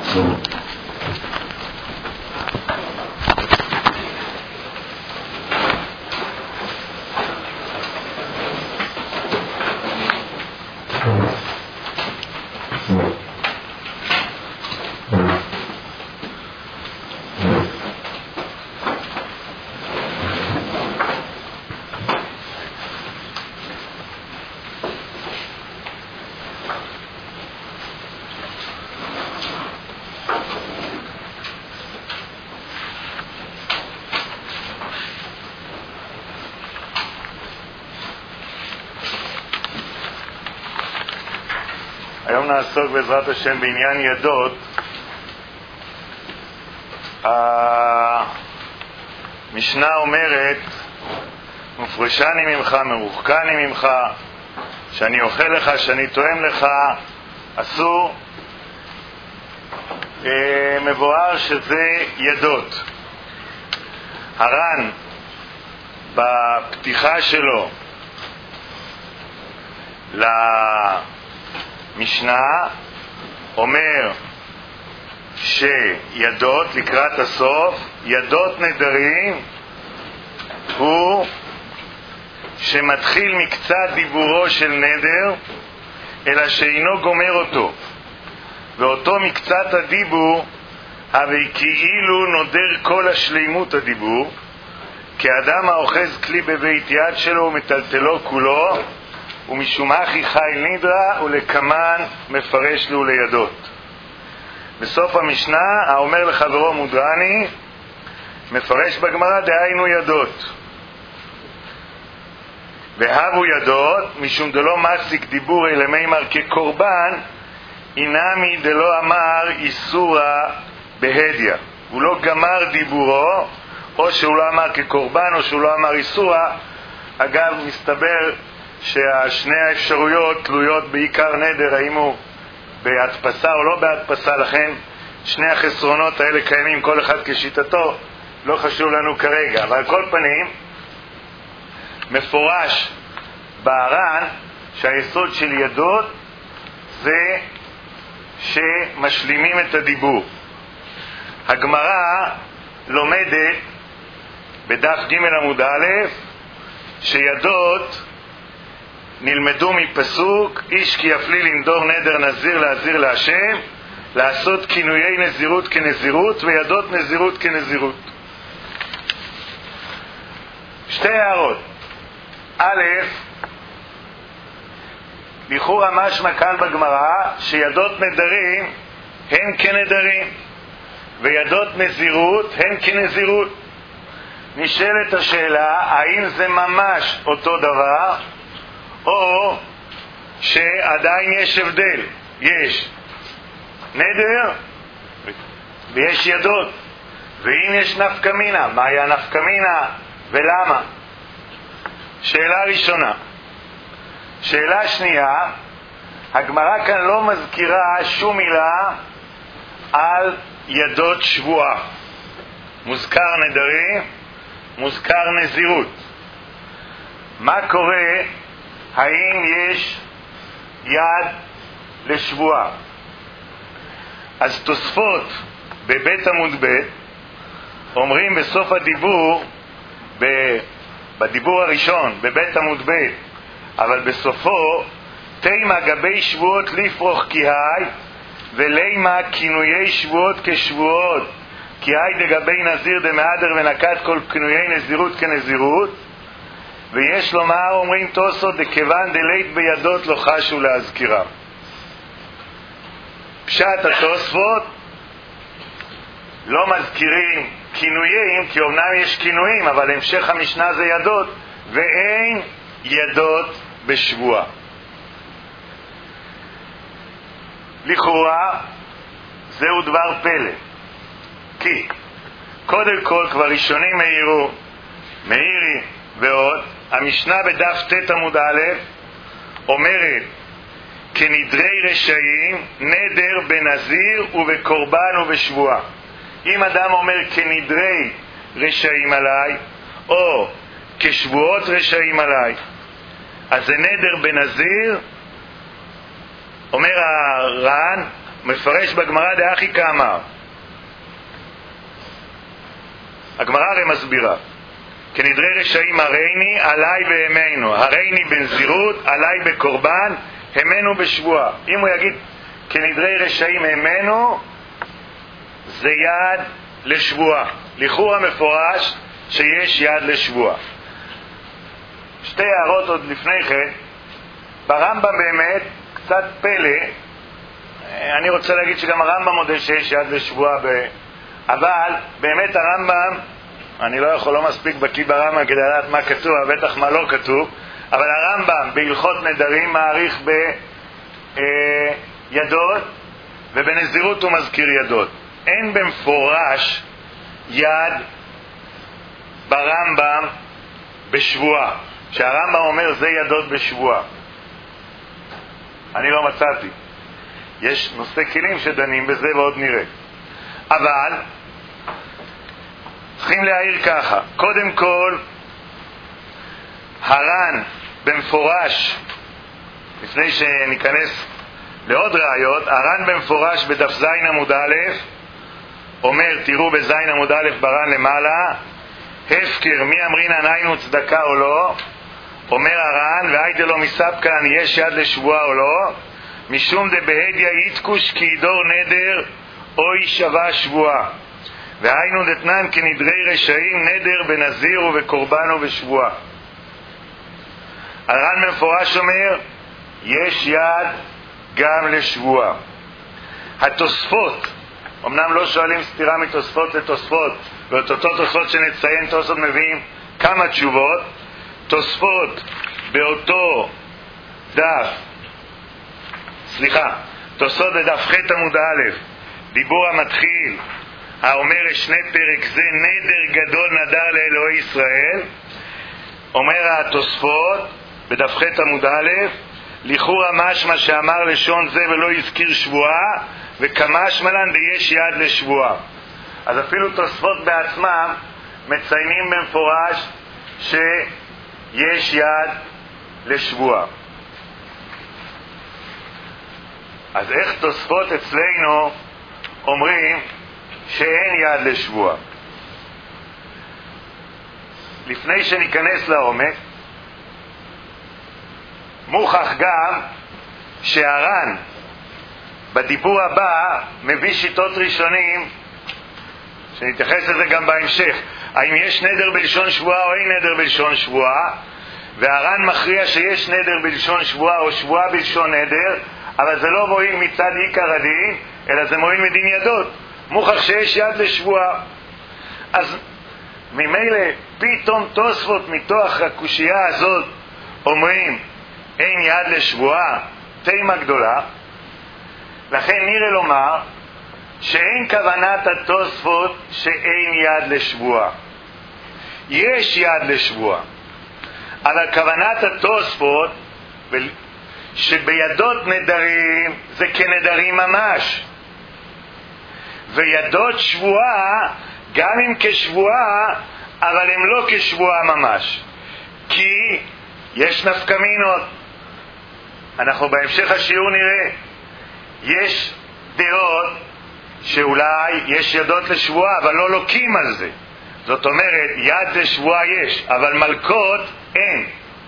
היום נעסוק בעזרת השם בעניין ידות. המשנה אומרת, מפרשני ממך, מרוחקני ממך, שאני אוכל לך, שאני תואם לך, אסור. מבואר שזה ידות. הר"ן בפתיחה שלו משנה אומר שידות לקראת הסוף, ידות נדרים הוא שמתחיל מקצת דיבורו של נדר אלא שאינו גומר אותו, ואותו מקצת הדיבור הרי כאילו נודר כל השלימות הדיבור, כאדם האוחז כלי בבית יד שלו ומטלטלו כולו, ומשום אחי חיל נדרה ולקמן מפרש לו לידות. בסוף המשנה האומר לחברו מודרני מפרש בגמרא דהיינו ידות. והבו ידות משום דלא מסיק דיבור אלא מימר כקורבן, אינמי דלא אמר איסורה בהדיה. הוא לא גמר דיבורו, או שהוא לא אמר כקורבן או שהוא לא אמר איסורה. אגב, מסתבר שהשני האפשרויות תלויות בעיקר נדר, האם הוא בהדפסה או לא בהדפסה, לכן שני החסרונות האלה קיימים כל אחד כשיטתו, לא חשוב לנו כרגע. אבל על כל פנים מפורש בהר"ן שהיסוד של ידות זה שמשלימים את הדיבור. הגמרא לומדת בדף ג' עמוד א' שידות נלמדו מפסוק איש כי יפלי לנדור נדר נזיר להזיר להשם, לעשות כינויי נזירות כנזירות וידות נזירות כנזירות. שתי הערות. א', לכאורה משמע כאן בגמרא שידות נדרים הן כנדרים וידות נזירות הן כנזירות. נשאלת השאלה האם זה ממש אותו דבר או שעדיין יש הבדל. יש נדר ויש ידות, ואם יש נפקא מינה, מהי הנפקא מינה ולמה? שאלה ראשונה. שאלה שנייה, הגמרא כאן לא מזכירה שום מילה על ידות שבועה. מוזכר נדרים, מוזכר נזירות. מה קורה? האם יש יד לשבועה? אז תוספות בבית עמוד ב' אומרים בסוף הדיבור, בדיבור הראשון בבית עמוד ב', אבל בסופו תימה גבי שבועות לפרוך כי היי ולימה כינויי שבועות כשבועות כי היי דגבי נזיר דמהדר ונקט כל כינויי נזירות כנזירות. ויש לומר, אומרים תוספות, דכיוון דלית בידות לא חשו להזכירם. פשט התוספות לא מזכירים כינויים, כי אומנם יש כינויים, אבל המשך המשנה זה ידות, ואין ידות בשבועה. לכאורה זהו דבר פלא, כי קודם כל כבר ראשונים מאירי ועוד, המשנה בדף ט' עמוד א' אומרת כנדרי רשעים נדר בנזיר ובקורבן ובשבועה. אם אדם אומר כנדרי רשעים עליי או כשבועות רשעים עליי, אז זה נדר בנזיר. אומר הר"ן מפרש בגמרא דאחי כאמר. הגמרא הרי מסבירה, כנדרי רשעים הריני עליי והמנו, הריני בנזירות, עליי בקורבן, המנו בשבועה. אם הוא יגיד כנדרי רשעים המנו, זה יד לשבועה. לכאורה מפורש שיש יד לשבועה. שתי הערות עוד לפני כן. ברמב"ם באמת קצת פלא, אני רוצה להגיד שגם הרמב"ם מודה שיש יד לשבועה, אבל באמת הרמב"ם, אני לא יכול, לא מספיק בקיא ברמב"ם כדי לדעת מה כתוב, אבל בטח מה לא כתוב, אבל הרמב"ם בהלכות נדרים מעריך בידות, ובנזירות הוא מזכיר ידות. אין במפורש יד ברמב"ם בשבועה, שהרמב"ם אומר זה ידות בשבועה. אני לא מצאתי. יש נושא כלים שדנים בזה ועוד נראה. אבל צריכים להעיר ככה, קודם כל הר"ן במפורש, לפני שניכנס לעוד ראיות, הר"ן במפורש בדף זין עמוד א' אומר, תראו בזין עמוד א' בר"ן למעלה, הפקר מי אמרינן היינו צדקה או לא, אומר הר"ן, והיידה לא מספקן יש יד לשבועה או לא, משום דבהדיה יתקוש כי ידור נדר או ישבע שבועה, והיינו דתנן כנדרי רשעים נדר בנזיר ובקורבן ובשבועה. הר"ן במפורש אומר יש יד גם לשבועה. התוספות, אמנם לא שואלים סתירה מתוספות לתוספות, ואת אותו תוספות שנציין תוספות מביאים כמה תשובות. תוספות באותו דף, תוספות בדף ח' עמוד א', דיבור המתחיל האומר שני פרק זה נדר גדול נדר לאלוהי ישראל, אומר התוספות בדף ח' עמוד א', לכאורה משמע שאמר לשון זה ולא הזכיר שבועה, וכמשמע לן יש יד לשבועה. אז אפילו תוספות בעצמם מציינים במפורש שיש יד לשבועה. אז איך תוספות אצלנו אומרים שאין יד לשבועה? לפני שניכנס לעומק, מוכח גם שהר"ן בדיבור הבא מביא שיטות ראשונים, שנתייחס לזה גם בהמשך, האם יש נדר בלשון שבועה או אין נדר בלשון שבועה, והר"ן מכריע שיש נדר בלשון שבועה או שבועה בלשון נדר, אבל זה לא מועיל מצד עיקר הדין, אלא זה מועיל מדין ידות. מוכח שיש יד לשבועה. אז ממילא פתאום תוספות מתוך הקושייה הזאת אומרים אין יד לשבועה, תימה גדולה. לכן נראה לומר שאין כוונת התוספות שאין יד לשבועה. יש יד לשבועה, אבל כוונת התוספות שבידות נדרים זה כנדרים ממש, וידות שבועה גם אם כשבועה, אבל הם לא כשבועה ממש, כי יש נפקמינות. אנחנו בהמשך השיעור נראה, יש דעות שאולי יש ידות לשבועה אבל לא לוקים על זה, זאת אומרת יד לשבועה יש אבל מלכות אין.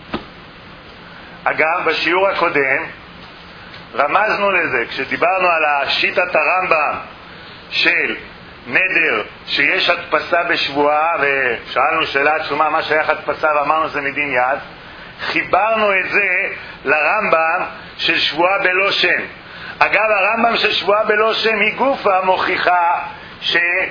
אגב, בשיעור הקודם רמזנו לזה כשדיברנו על השיטת הרמב"ם של נדר שיש הדפסה בשבועה, ושאלנו שאלה עצומה מה שייך הדפסה ואמרנו זה מדין יד. חיברנו את זה לרמב"ם של שבועה בלא שם. אגב, הרמב"ם של שבועה בלא שם היא גופה מוכיחה שאין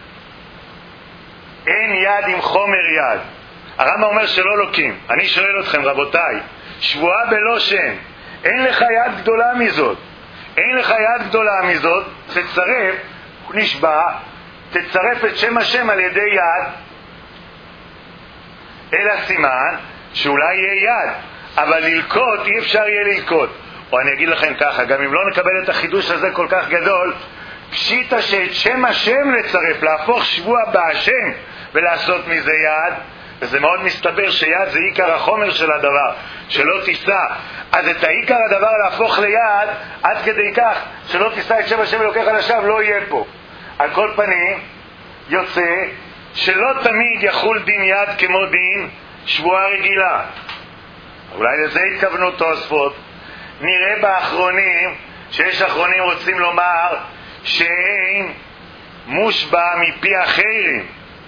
יד עם חומר יד. הרמב"ם אומר שלא לוקים. אני שואל אתכם רבותיי, שבועה בלא שם, אין לך יד גדולה מזאת, אין לך יד גדולה מזאת, תצרף, נשבע, תצרף את שם השם על ידי יד, אלא סימן שאולי יהיה יד, אבל ללקוט אי אפשר יהיה ללקוט. או אני אגיד לכם ככה, גם אם לא נקבל את החידוש הזה כל כך גדול, פשיטה שאת שם השם לצרף, להפוך שבוע בהשם ולעשות מזה יד, וזה מאוד מסתבר שיד זה עיקר החומר של הדבר, שלא תישא. אז את העיקר הדבר להפוך ליד, עד כדי כך שלא תישא את שם השם אלוקיך לשווא, לא יהיה פה. על כל פנים, יוצא שלא תמיד יחול דין יד כמו דין שבועה רגילה. אולי לזה התכוונו תוספות. נראה באחרונים, שיש אחרונים רוצים לומר שאין מושבע מפי אחרים.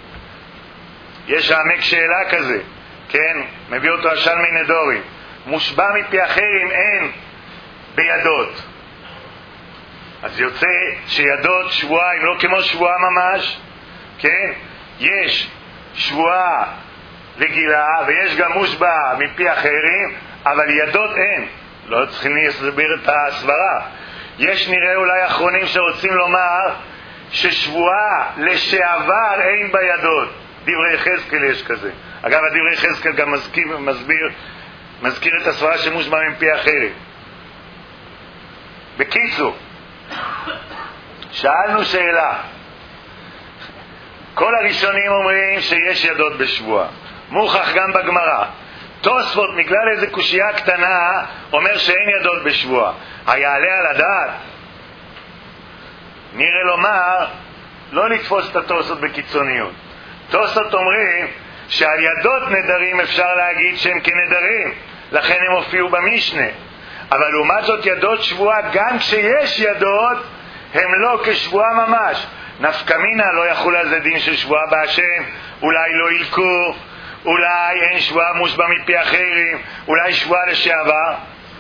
יש העמק שאלה כזה, כן? מביא אותו השלמי נדורי. מושבע מפי אחרים אין בידות. אז יוצא שידות שבועה, אם לא כמו שבועה ממש, כן? יש שבועה רגילה ויש גם מושבע מפי אחרים, אבל ידות אין. לא צריכים להסביר את הסברה. יש נראה אולי אחרונים שרוצים לומר ששבועה לשעבר אין בידות. דברי חזקאל יש כזה. אגב, הדברי חזקאל גם מזכיר את הסברה שמושבע מפי אחרים. בקיצור, שאלנו שאלה. כל הראשונים אומרים שיש ידות בשבועה. מוכח גם בגמרא. תוספות, בגלל איזה קושייה קטנה, אומר שאין ידות בשבועה. היעלה על הדעת? נראה לומר, לא לתפוס את התוספות בקיצוניות. תוספות אומרים שעל ידות נדרים אפשר להגיד שהם כנדרים, לכן הם הופיעו במשנה. אבל לעומת זאת ידות שבועה, גם כשיש ידות, הם לא כשבועה ממש. נפקא מינה לא יחול על זה דין של שבועה בהשם, אולי לא ילקו, אולי אין שבועה מושבע מפי אחרים, אולי שבועה לשעבר.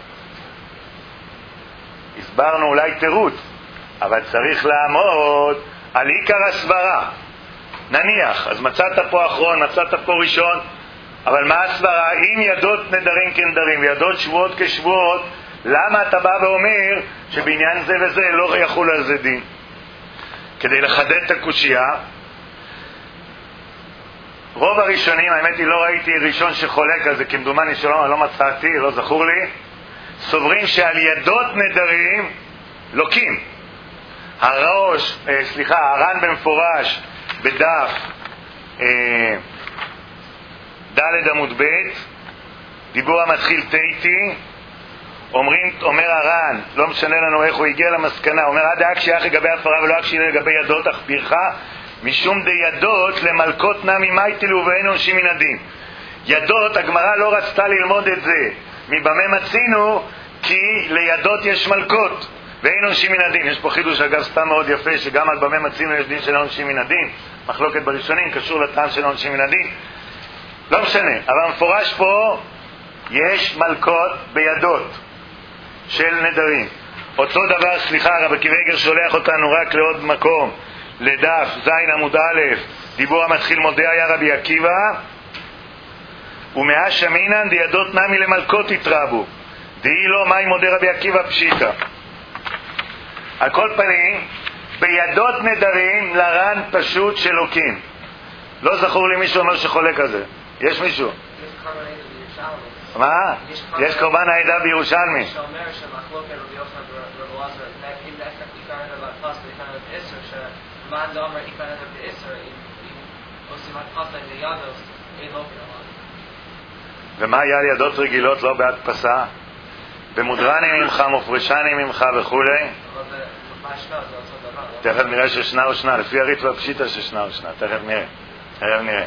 הסברנו אולי תירוץ, אבל צריך לעמוד על עיקר הסברה. נניח, אז מצאת פה אחרון, מצאת פה ראשון, אבל מה הסברה? אם ידות נדרים כנדרים וידות שבועות כשבועות, למה אתה בא ואומר שבעניין זה וזה לא יחול על זה דין? כדי לחדד את הקושייה, רוב הראשונים, האמת היא לא ראיתי ראשון שחולק על זה, כמדומני שלא, לא מצאתי, לא זכור לי, סוברים שעל ידות נדרים לוקים. הר"ן במפורש בדף ד' עמוד ב', דיבור המתחיל תיתי, אומר הר"ן, לא משנה לנו איך הוא הגיע למסקנה, אומר עד אקשי לגבי הפרה ולא אקשי לגבי ידות אכפירך, משום די ידות למלכות נמי מייטלו ואין עונשים מן הדין. ידות, הגמרא לא רצתה ללמוד את זה. מבמה מצינו? כי לידות יש מלכות ואין עונשים מן הדין. יש פה חידוש אגב סתם מאוד יפה, שגם על במה מצינו יש דין של עונשים מן הדין. מחלוקת בראשונים קשור לטעם של עונשים מן הדין. לא משנה, אבל מפורש פה יש מלכות בידות של נדרים. אותו דבר, רבי עקיבא איגר שולח אותנו רק לעוד מקום, לדף זין עמוד א', דיבור המתחיל מודה היה רבי עקיבא, ומאה שמינן דידות נמי למלכות יתרבו, דהי לא מהי מודה רבי עקיבא פשיטה. על כל פנים, בידות נדרים לרן פשוט שלוקים. לא זכור לי מישהו אומר שחולק על זה. יש מישהו? מה? יש קורבן העדה בירושלמי. שאומר שמחלוקת רבי יוחנן ורבי אלעזר, אם עיקר נדב פסל, עיקר נדב בעשר, שמאן דאמר עיקר נדב בעשר, אם עושים הדפסה לידות, אין לא כדבר. ומה היה לידות רגילות לא בהדפסה? במודרני ממך, מופרשני ממך וכו'. אבל מה שנה, זה אותו דבר. תכף נראה ששנה או שנה, לפי הריט והפשיטה ששנה או שנה, תכף נראה.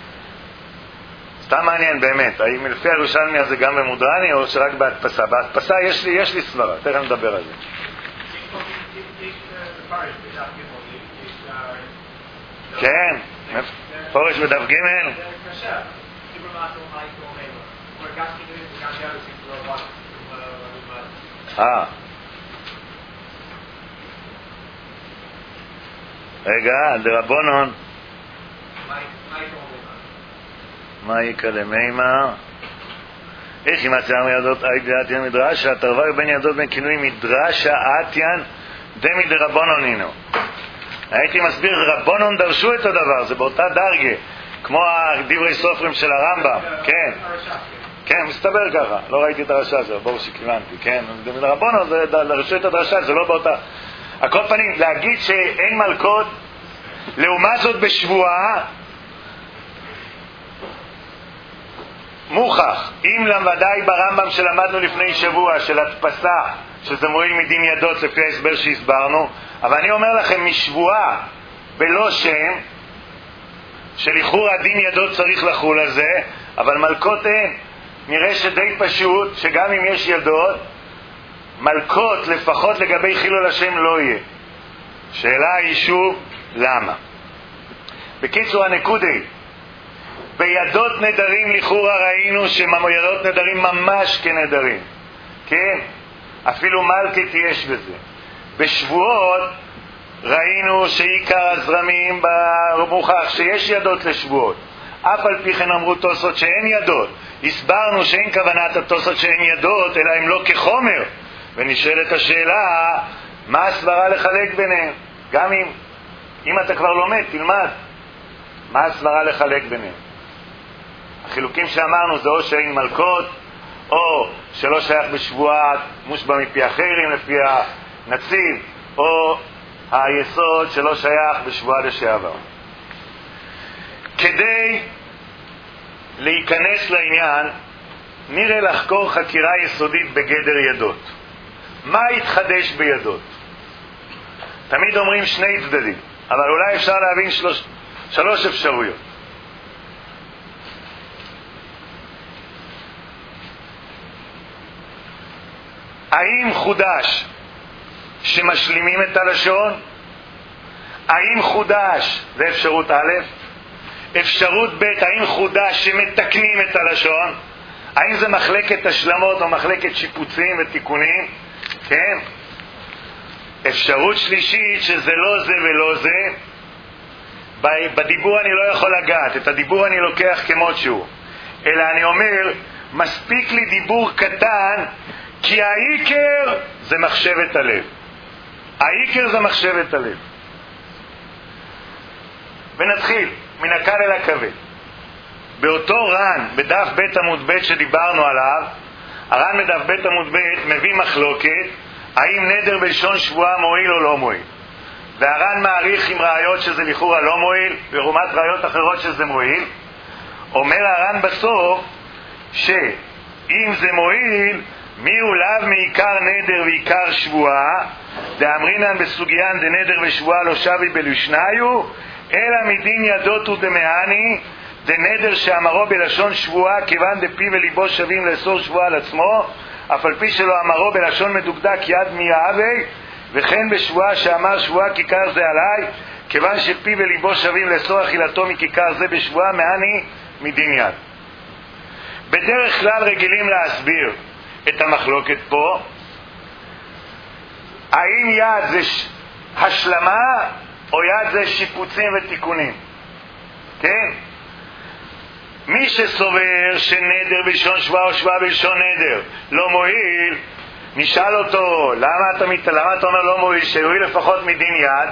סתם מעניין באמת, האם לפי הירושלמי הזה גם במודרני או שרק בהדפסה? בהדפסה יש לי סברה, תכף נדבר על זה. כן, פורש בדף ג'. רגע, דרבונון. מה יקה למימה? איך אם אתיין מידות אתיין מדרשה, תרווי בין ידות בין כינוי מדרשה אתיין דמי דרבונון הינו. הייתי מסביר, רבונון דרשו את הדבר, זה באותה דרגה, כמו דברי סופרים של הרמב"ם, כן. כן, מסתבר ככה, לא ראיתי את הרשע הזה, ברור שכיוונתי, כן. רבונון דרשו את הדרשה, זה לא באותה. על כל פנים, להגיד שאין מלכות, לעומת זאת בשבועה, מוכח, אם למדי ברמב"ם שלמדנו לפני שבוע, של הדפסה, שזה מועיל מדין ידות לפי ההסבר שהסברנו, אבל אני אומר לכם, משבועה בלא שם, שלכאורה דין ידות צריך לחול על זה, אבל מלכות אין. נראה שדי פשוט, שגם אם יש ידות, מלכות לפחות לגבי חילול השם לא יהיה. שאלה היא שוב, למה? בקיצור הנקודי, בידות נדרים לכאורה ראינו שידות נדרים ממש כנדרים, כן? אפילו מלכת יש בזה. בשבועות ראינו שעיקר הזרמים במוכח שיש ידות לשבועות, אף על פי כן אמרו תוספות שאין ידות. הסברנו שאין כוונת התוספות שאין ידות, אלא הם לא כחומר, ונשאלת השאלה, מה הסברה לחלק ביניהם? גם אם אתה כבר לומד, תלמד מה הסברה לחלק ביניהם. החילוקים שאמרנו זה או שאין מלכות, או שלא שייך בשבועת מושבע מפי אחרים לפי הנציב, או היסוד שלא שייך בשבועת לשעבר. כדי להיכנס לעניין, נראה לחקור חקירה יסודית בגדר ידות. מה התחדש בידות? תמיד אומרים שני צדדים, אבל אולי אפשר להבין שלוש אפשרויות. האם חודש שמשלימים את הלשון? האם חודש, זה אפשרות א', אפשרות ב', האם חודש שמתקנים את הלשון? האם זה מחלקת השלמות או מחלקת שיפוצים ותיקונים? כן. אפשרות שלישית שזה לא זה ולא זה, בדיבור אני לא יכול לגעת, את הדיבור אני לוקח כמות שהוא, אלא אני אומר מספיק לי דיבור קטן, כי העיקר זה מחשבת הלב. העיקר זה מחשבת הלב. ונתחיל מן הקל אל הכבד. באותו ר"ן בדף ב' עמוד ב' שדיברנו עליו, הר"ן בדף ב' עמוד ב' מביא מחלוקת האם נדר בלשון שבועה מועיל או לא מועיל, והר"ן מעריך עם ראיות שזה לכאורה לא מועיל לעומת ראיות אחרות שזה מועיל. אומר הר"ן בסוף שאם זה מועיל, מי הוא לאו מעיקר נדר ועיקר שבועה, דאמרינן בסוגיין דנדר ושבועה לא שבי בלשניו, אלא מדין ידות ודמהני דנדר שאמרו בלשון שבועה, כיוון דפי וליבו שווים לאסור שבועה על עצמו, אף על פי שלא אמרו בלשון מדוקדק יד מיהווה, וכן בשבועה שאמר שבועה כיכר זה עליי, כיוון שפי וליבו שווים לאסור אכילתו מכיכר זה בשבועה, מהני מדין יד. בדרך כלל רגילים להסביר את המחלוקת פה, האם יד זה השלמה או יד זה שיפוצים ותיקונים. כן? מי שסובר שנדר בלשון שבועה או שבועה בלשון נדר לא מועיל, נשאל אותו למה אתה אומר לא מועיל, שיועיל לפחות מדין יד.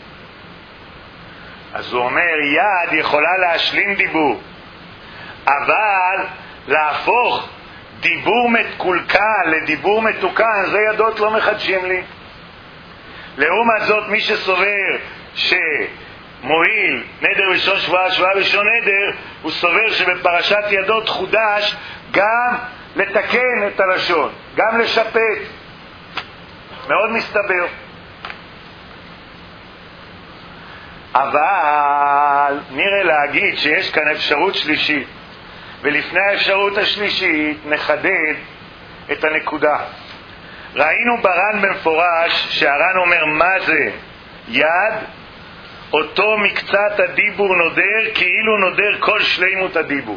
אז הוא אומר יד יכולה להשלים דיבור, אבל להפוך דיבור מקולקל לדיבור מתוקן, זה ידות לא מחדשים לי. לעומת זאת מי שסובר שמועיל נדר בלשון שבועה, שבועה בלשון נדר, הוא סובר שבפרשת ידות חודש גם לתקן את הלשון, גם לשפט. מאוד מסתבר. אבל נראה להגיד שיש כאן אפשרות שלישית, ולפני האפשרות השלישית נחדד את הנקודה. ראינו בר"ן במפורש שהר"ן אומר מה זה יד, אותו מקצת הדיבור נודר כאילו נודר כל שלימות הדיבור.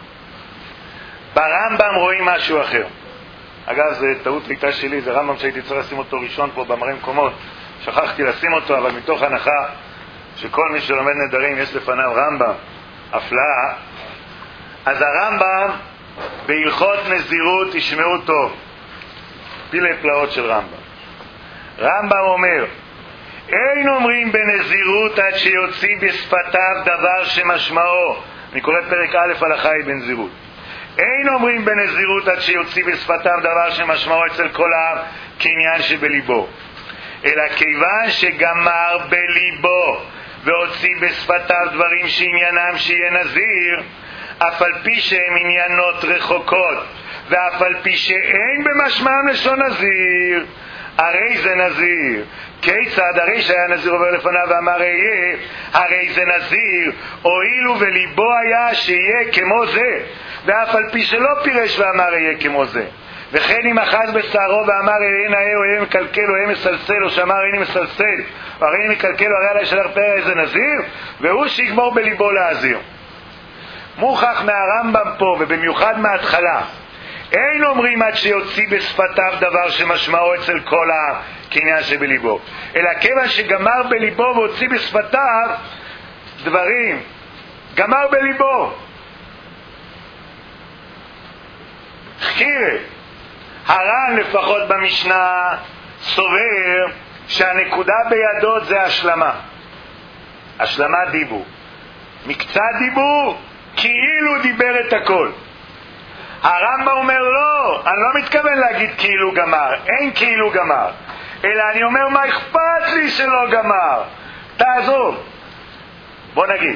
ברמב"ם רואים משהו אחר. אגב, זה טעות ליטה שלי, זה רמב"ם שהייתי צריך לשים אותו ראשון פה במראה מקומות, שכחתי לשים אותו, אבל מתוך הנחה שכל מי שלומד נדרים יש לפניו רמב"ם הפלאה. אז הרמב"ם בהלכות נזירות, תשמעו טוב, פילי פלאות של רמב"ם. רמב"ם אומר אין אומרים בנזירות עד שיוציא בשפתיו דבר שמשמעו, אני קורא פרק א' הלכה היא בנזירות, אין אומרים בנזירות עד שיוציא בשפתיו דבר שמשמעו אצל כל העם כעניין שבליבו, אלא כיוון שגמר בליבו והוציא בשפתיו דברים שעניינם שיהיה נזיר, אף על פי שהן עניינות רחוקות, ואף על פי שאין במשמעם לשון נזיר, הרי זה נזיר. כיצד? הרי שהיה נזיר עובר לפניו ואמר אהיה, הרי זה נזיר, הואילו וליבו היה שיהיה כמו זה, ואף על פי שלא פירש ואמר אהיה כמו זה. וכן אם אחז בשערו ואמר אהיה נאה או אהיה מקלקל או אהיה מסלסל, או שאמר אהיה מסלסל או אהיה מקלקל, הרי עלי שלח פרע איזה נזיר, והוא שיגמור בליבו להזיר. מוכח מהרמב"ם פה, ובמיוחד מההתחלה, אין אומרים עד שיוציא בשפתיו דבר שמשמעו אצל כל הקניין שבליבו, אלא כיוון שגמר בליבו והוציא בשפתיו דברים, גמר בליבו. חקירה, הר"ן לפחות במשנה סובר שהנקודה בידות זה השלמה, השלמת דיבור, מקצת דיבור כאילו דיבר את הכל. הרמב"ם אומר לא, אני לא מתכוון להגיד כאילו גמר, אין כאילו גמר, אלא אני אומר מה אכפת לי שלא גמר, תעזוב. בוא נגיד,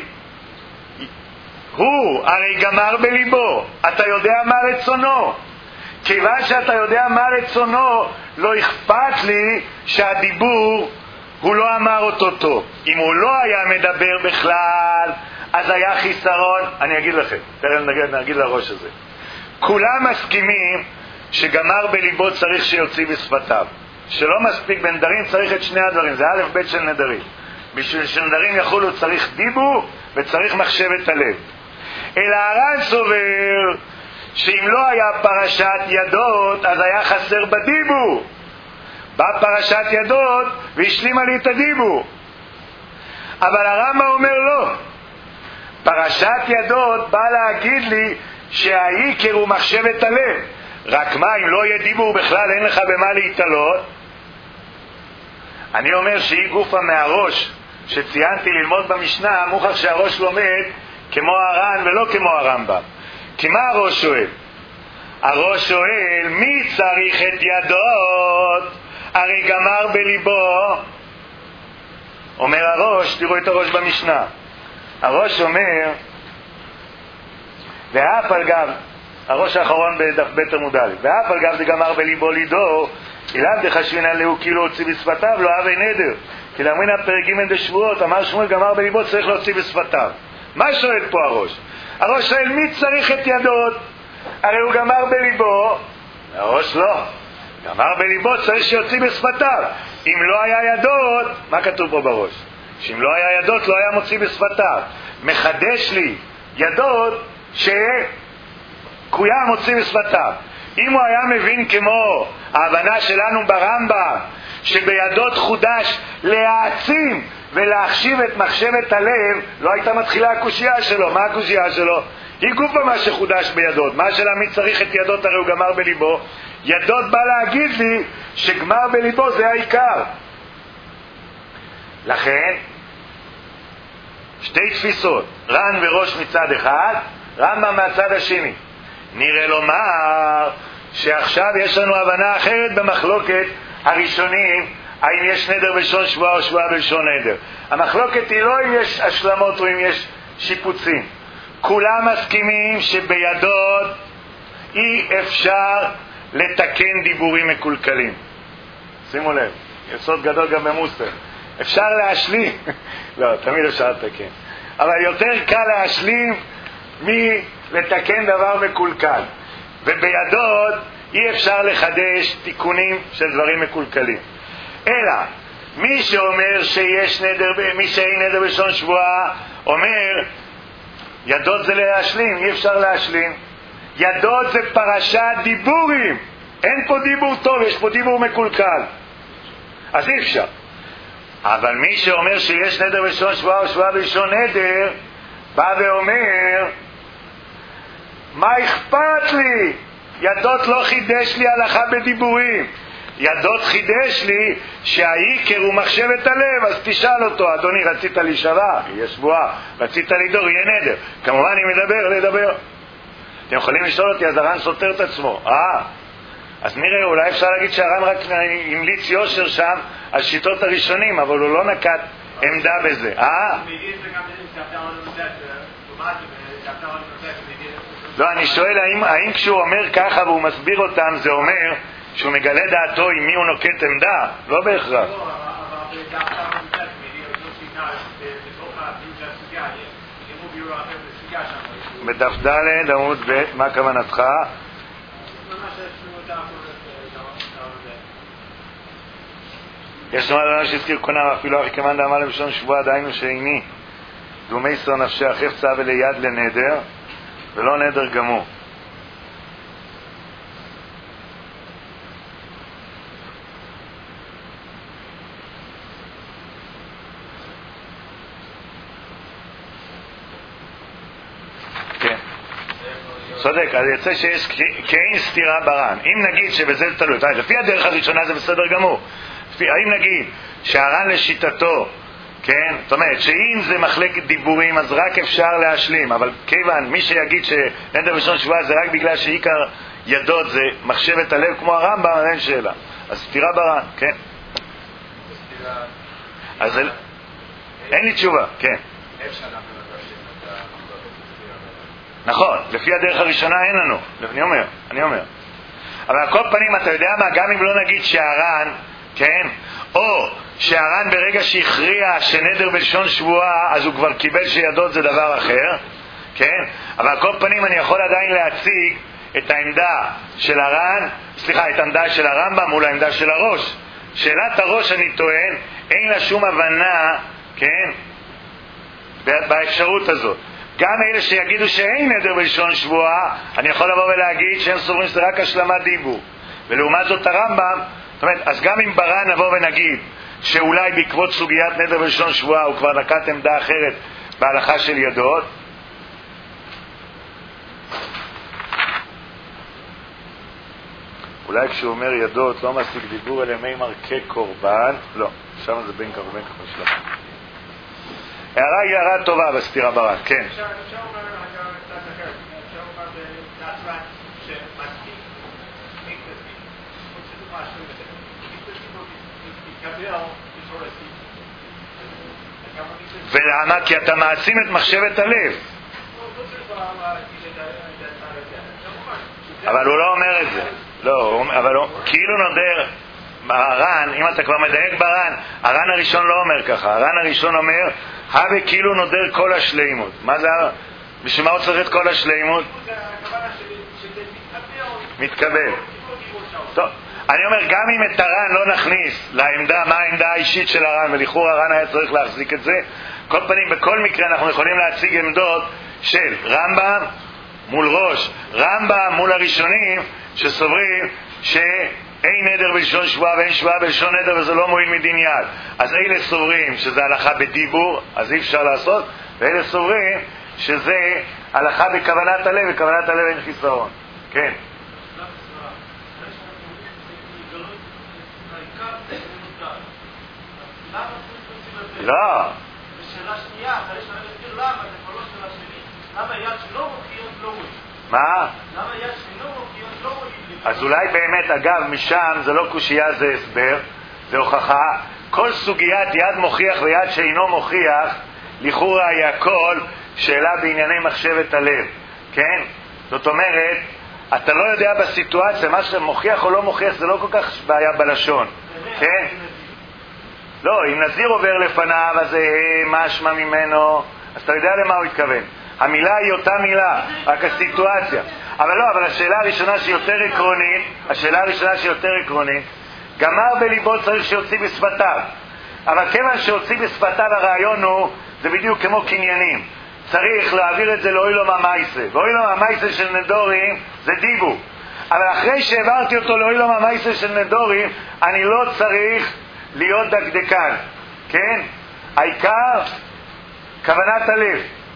הוא הרי גמר בליבו, אתה יודע מה רצונו, כיוון שאתה יודע מה רצונו, לא אכפת לי שהדיבור הוא לא אמר אותו טוב. אם הוא לא היה מדבר בכלל, אז היה חיסרון. אני אגיד לכם, תראה נגיד לראש הזה, כולם מסכימים שגמר בליבו צריך שיוציא בשפתיו, שלא מספיק בנדרים, צריך את שני הדברים, זה א' ב' של נדרים. בשביל שנדרים יחולו צריך דיבור וצריך מחשבת הלב. אלא הר"ן סובר שאם לא היה פרשת ידות אז היה חסר בדיבור. בא פרשת ידות והשלימה לי את הדיבור. אבל הרמב"ם אומר לא, פרשת ידות בא להגיד לי שהעיקר הוא מחשבת הלב. רק מה, אם לא יהיה דיבור בכלל אין לך במה להתעלות. אני אומר שהיא גופה מהראש שציינתי ללמוד במשנה, מוכח שהראש לומד כמו הר"ן ולא כמו הרמב"ם. כי מה הראש שואל? הראש שואל מי צריך את ידות, הרי גמר בליבו. אומר הראש, תראו את הראש במשנה, הראש אומר ואף על גב, הראש האחרון בדף ב' עמוד א', ואף על גב זה גמר בליבו לידו, אליו דחשבינן להו כאילו הוציא בשפתיו, לא אהבי נדר. כי לאמרינא פרק ג' דשבועות, אמר שמואל גמר בליבו צריך להוציא בשפתיו. מה שואל פה הראש? הראש שואל מי צריך את ידות, הרי הוא גמר בליבו. הראש לא, גמר בליבו צריך שיוציא בשפתיו. אם לא היה ידות, מה כתוב פה בראש? שאם לא היה ידות לא היה מוציא בשפתיו. מחדש לי ידות שקוים מוציא בשפתיו. אם הוא היה מבין כמו ההבנה שלנו ברמב"ם שבידות חודש להעצים ולהחשיב את מחשבת הלב, לא הייתה מתחילה הקושייה שלו. מה הקושייה שלו? היא גופה מה שחודש בידות. מה שלה מי צריך את ידות, הרי הוא גמר בליבו. ידות בא להגיד לי שגמר בליבו זה העיקר. לכן שתי תפיסות, ר"ן וראש מצד אחד, רמב"ם מהצד השני. נראה לומר שעכשיו יש לנו הבנה אחרת במחלוקת הראשונים, האם יש נדר בלשון שבועה או שבועה בלשון נדר. המחלוקת היא לא אם יש השלמות או אם יש שיפוצים. כולם מסכימים שבידות אי אפשר לתקן דיבורים מקולקלים. שימו לב, יסוד גדול גם במוסר. אפשר להשלים, לא, תמיד אפשר לתקן, אבל יותר קל להשלים מלתקן דבר מקולקל. ובידות אי אפשר לחדש תיקונים של דברים מקולקלים. אלא מי שאומר שיש נדר, מי שאין נדר בלשון שבועה, אומר ידות זה להשלים, אי אפשר להשלים. ידות זה פרשת דיבורים, אין פה דיבור טוב, יש פה דיבור מקולקל, אז אי אפשר. אבל מי שאומר שיש נדר בלשון שבועה או שבועה בלשון נדר, בא ואומר מה אכפת לי, ידות לא חידש לי הלכה בדיבורים, ידות חידש לי שהעיקר הוא מחשבת הלב. אז תשאל אותו, אדוני רצית להישבע, יהיה שבועה, רצית לדור, יהיה נדר. כמובן אם לדבר. אתם יכולים לשאול אותי, אז הר"ן סותר את עצמו. אז נראה, אולי אפשר להגיד שהר"ן רק המליץ יושר שם על שיטות הראשונים, אבל הוא לא נקט עמדה בזה. Maybe it's like I'm in step down on the set, לא, אני שואל האם כשהוא אומר ככה והוא מסביר אותם, זה אומר שהוא מגלה דעתו עם מי הוא נוקט עמדה? לא בהכרח. בדף ד' עמוד ב', מה כוונתך? יש לומר לנו שהזכיר קונם אפילו אחי כמאן דאמר למשון שבועה, דהיינו שאיני דומי שור נפשי חפצה וליד לנדר ולא נדר גמור. צודק, אז יצא שיש כאין סתירה בר"ן. אם נגיד שבזה זה תלוי, לפי הדרך הראשונה זה בסדר גמור. האם נגיד שהר"ן לשיטתו, כן, זאת אומרת שאם זה מחלקת דיבורים אז רק אפשר להשלים, אבל כיוון מי שיגיד שנדר ראשון שבועה זה רק בגלל שעיקר ידות זה מחשבת הלב כמו הרמב"ם, אין שאלה. אז סתירה בר"ן, כן. אז אין לי תשובה, כן. נכון, לפי הדרך הראשונה אין לנו, אני אומר. אבל על כל פנים, אתה יודע מה, גם אם לא נגיד שהר"ן, כן, או שהר"ן ברגע שהכריע שנדר בלשון שבועה, אז הוא כבר קיבל שידות זה דבר אחר, כן, אבל על כל פנים אני יכול עדיין להציג את העמדה של הר"ן, סליחה, את העמדה של הרמב"ם מול העמדה של הראש. שאלת הראש, אני טוען, אין לה שום הבנה, כן, באפשרות הזאת. גם אלה שיגידו שאין נדר בלשון שבועה, אני יכול לבוא ולהגיד שהם סוברים שזה רק השלמת דיבור. ולעומת זאת הרמב"ם, זאת אומרת, אז גם אם בר"ן נבוא ונגיד שאולי בעקבות סוגיית נדר בלשון שבועה הוא כבר נקט עמדה אחרת בהלכה של ידות, אולי כשהוא אומר ידות לא משיג דיבור אלה מימר כקורבן, לא, שם זה בין קורבן ככה שלך. הערה היא הערה טובה בסתירה בר"ן, כן. אפשר אומר הגעה קצת אחרת, אפשר אומר בנצרת שמספיק מקדסים, פוצצו משהו בזה, מקדסים לא מתקבל בתורתי. ולמה? כי אתה מעצים את מחשבת הלב. אבל הוא לא אומר את זה. לא, אבל כאילו נודר הר"ן, אם אתה כבר מדייק בר"ן, הר"ן הראשון לא אומר ככה. הר"ן הראשון אומר הווה כאילו נודר כל השלימות. מה זה? בשביל מה הוא צריך את כל השלימות? מתקבל. טוב, אני אומר גם אם את הר"ן לא נכניס לעמדה, מה העמדה האישית של הר"ן, ולכאורה הר"ן היה צריך להחזיק את זה, כל פנים בכל מקרה אנחנו יכולים להציג עמדות של רמב"ם מול ראש, רמב"ם מול הראשונים שסוברים שאין נדר בלשון שבועה ואין שבועה בלשון נדר וזה לא מועיל מדין יד. אז אלה סוברים שזה הלכה בדיבור, אז אי אפשר לעשות, ואלה סוברים שזה הלכה בכוונת הלב, וכוונת הלב אין חיסרון. כן. לא. ושאלה שנייה, אחרי שאני אסביר למה, זה כבר לא שאלה שלי, למה יד שלא מופיעות לא מועיל? מה? למה יד שלא מופיעות לא מועיל? אז אולי באמת, אגב, משם זה לא קושייה, זה הסבר, זה הוכחה. כל סוגיית יד מוכיח ויד שאינו מוכיח, לכאורה היא הכל שאלה בענייני מחשבת הלב, כן? זאת אומרת, אתה לא יודע בסיטואציה, מה שמוכיח או לא מוכיח זה לא כל כך בעיה בלשון, כן? לא, אם נזיר עובר לפניו, אז משמע ממנו, אז אתה יודע למה הוא התכוון. המילה היא אותה מילה, רק הסיטואציה. אבל לא, אבל השאלה הראשונה שהיא יותר עקרונית, גמר בליבו צריך שיוציא בשפתיו. אבל כיוון שיוציא בשפתיו הרעיון הוא, זה בדיוק כמו קניינים. צריך להעביר את זה לאוילום המייסה. ואוילום המייסה של נדורים זה דיבור. אבל אחרי שהעברתי אותו לאוילום המייסה של נדורים, אני לא צריך להיות דקדקן. כן? העיקר, כוונת הלב.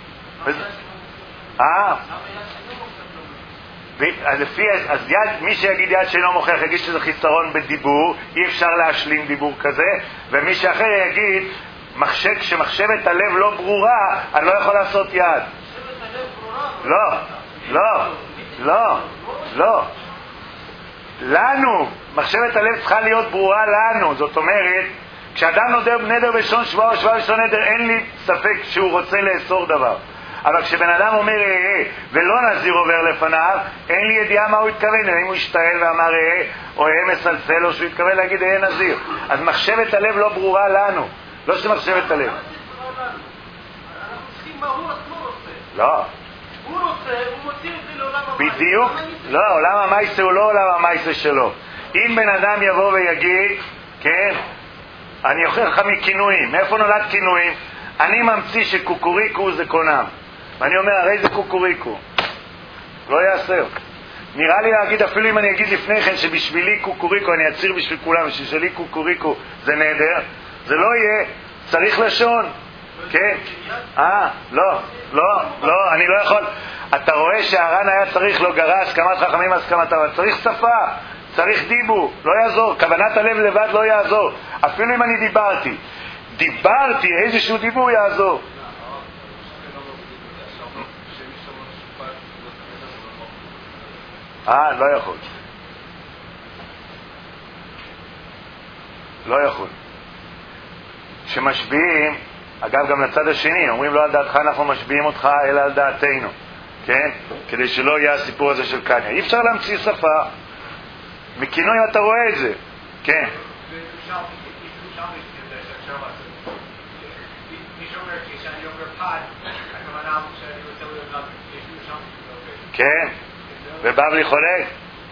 אז מי שיגיד יד שאינו מוכיח יגיד שזה חיסרון בדיבור, אי אפשר להשלים דיבור כזה, ומי שאחר יגיד כשמחשבת הלב לא ברורה אני לא יכול לעשות יד. לא לנו מחשבת הלב צריכה להיות ברורה לנו. זאת אומרת, כשאדם נודר נדר בלשון שבועה או שבועה בלשון נדר, אין לי ספק שהוא רוצה לאסור דבר. אבל כשבן אדם אומר ולא נזיר עובר לפניו, אין לי ידיעה מה הוא התכוון, אם הוא השתעל ואמר או מסלסל, או שהוא התכוון להגיד נזיר. אז מחשבת הלב לא ברורה לנו, לא שמחשבת הלב. אנחנו צריכים מה הוא עצמו רוצה. לא. הוא רוצה, הוא מוציא את זה לעולם המייסה. בדיוק. לא, עולם המייסה הוא לא עולם המייסה שלו. אם בן אדם יבוא ויגיד, כן, אני אוכל לך מכינויים. מאיפה נולד כינויים? אני ממציא שקוקוריקו זה קונם. ואני אומר, הרי זה קוקוריקו. לא יעשר. נראה לי להגיד, אפילו אם אני אגיד לפני כן שבשבילי קוקוריקו, אני אציר בשביל כולם, שבשבילי קוקוריקו זה נהדר, זה לא יהיה, צריך לשון. כן? לא, אני לא יכול. אתה רואה שהר"ן היה צריך לא גרע הסכמת חכמים הסכמתם, אבל צריך שפה, צריך דיבור, לא יעזור, כוונת הלב לבד לא יעזור. אפילו אם אני דיברתי, איזשהו דיבור יעזור. לא יכול. לא יכול. שמשביעים, אגב גם לצד השני, אומרים לא על דעתך אנחנו משביעים אותך אלא על דעתנו, כן? כדי שלא יהיה הסיפור הזה של קניה. אי אפשר להמציא שפה. מכינוי אתה רואה את זה, כן? כן, ובבלי חולק.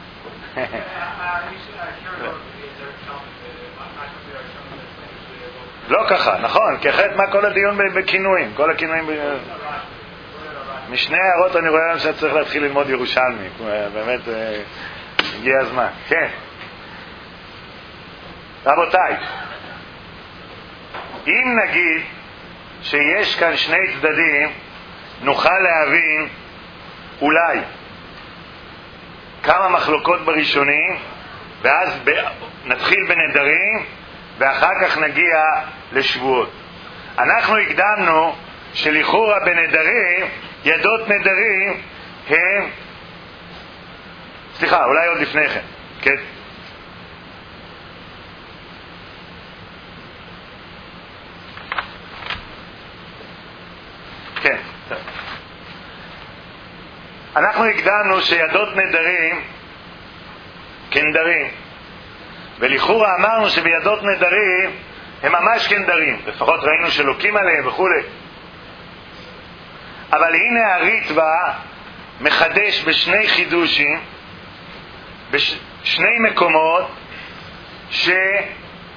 לא ככה, נכון, כי אחרת מה כל הדיון בכינויים? כל הכינויים משני הערות אני רואה שאת צריך להתחיל ללמוד ירושלמי, באמת הגיע הזמן. כן, רבותיי, אם נגיד שיש כאן שני צדדים, נוכל להבין אולי כמה מחלוקות בראשונים, ואז נתחיל בנדרים ואחר כך נגיע לשבועות. אנחנו הקדמנו שלכאורה בנדרים, ידות נדרים הם, סליחה, אולי עוד לפני כן, כן? כן. אנחנו הקדמנו שידות נדרים כנדרים, ולכאורה אמרנו שבידות נדרים הם ממש כנדרים, לפחות ראינו שלוקים עליהם וכו'. אבל הנה הריטב"א מחדש בשני חידושים, בשני מקומות, שנדר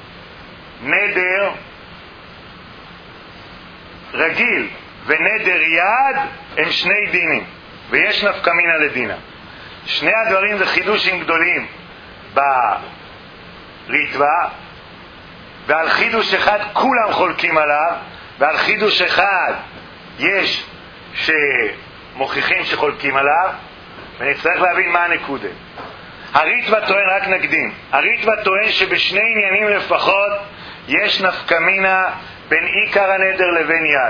רגיל ונדר יד הם שני דינים, ויש נפקא מינה לדינה. שני הדברים זה חידושים גדולים בריטב"א, ועל חידוש אחד כולם חולקים עליו, ועל חידוש אחד יש שמוכיחים שחולקים עליו, ונצטרך להבין מה הנקודה. הריטב"א טוען, רק נקדים, הריטב"א טוען שבשני עניינים לפחות יש נפקא מינה בין עיקר הנדר לבין יד.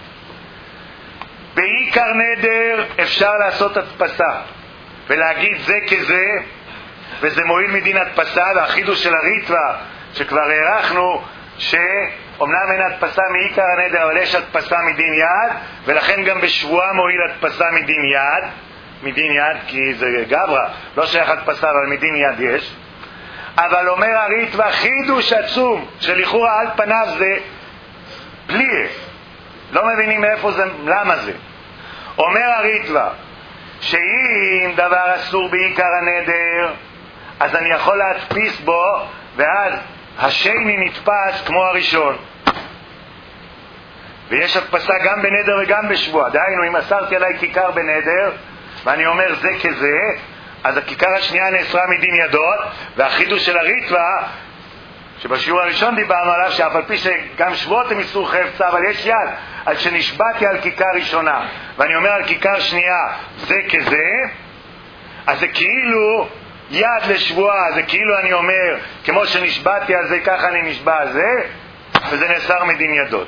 בעיקר נדר אפשר לעשות הדפסה ולהגיד זה כזה, וזה מועיל מדין הדפסה, והחידוש של הריטב"א שכבר הערכנו שאומנם אין הדפסה מעיקר הנדר, אבל יש הדפסה מדין יד, ולכן גם בשבועה מועיל הדפסה מדין יד, כי זה גברא, לא שייך הדפסה, אבל מדין יד יש. אבל אומר הריטב"א חידוש עצום שלכאורה על פניו זה פליא, לא מבינים מאיפה זה, למה זה. אומר הריטב"א שאם דבר אסור בעיקר הנדר, אז אני יכול להדפיס בו, ואז השני נתפס כמו הראשון. ויש הדפסה גם בנדר וגם בשבועה. דהיינו, אם אסרתי עליי כיכר בנדר, ואני אומר זה כזה, אז הכיכר השנייה נאסרה מדין ידות, והחידוש של הריטב"א, שבשיעור הראשון דיברנו עליו, שאף על פי שגם שבועות הם איסור חפצה, אבל יש יד, אז שנשבעתי על כיכר ראשונה, ואני אומר על כיכר שנייה, זה כזה, אז זה כאילו יד לשבועה, זה כאילו אני אומר, כמו שנשבעתי על זה, ככה אני נשבע על זה, וזה נאסר מדין ידות.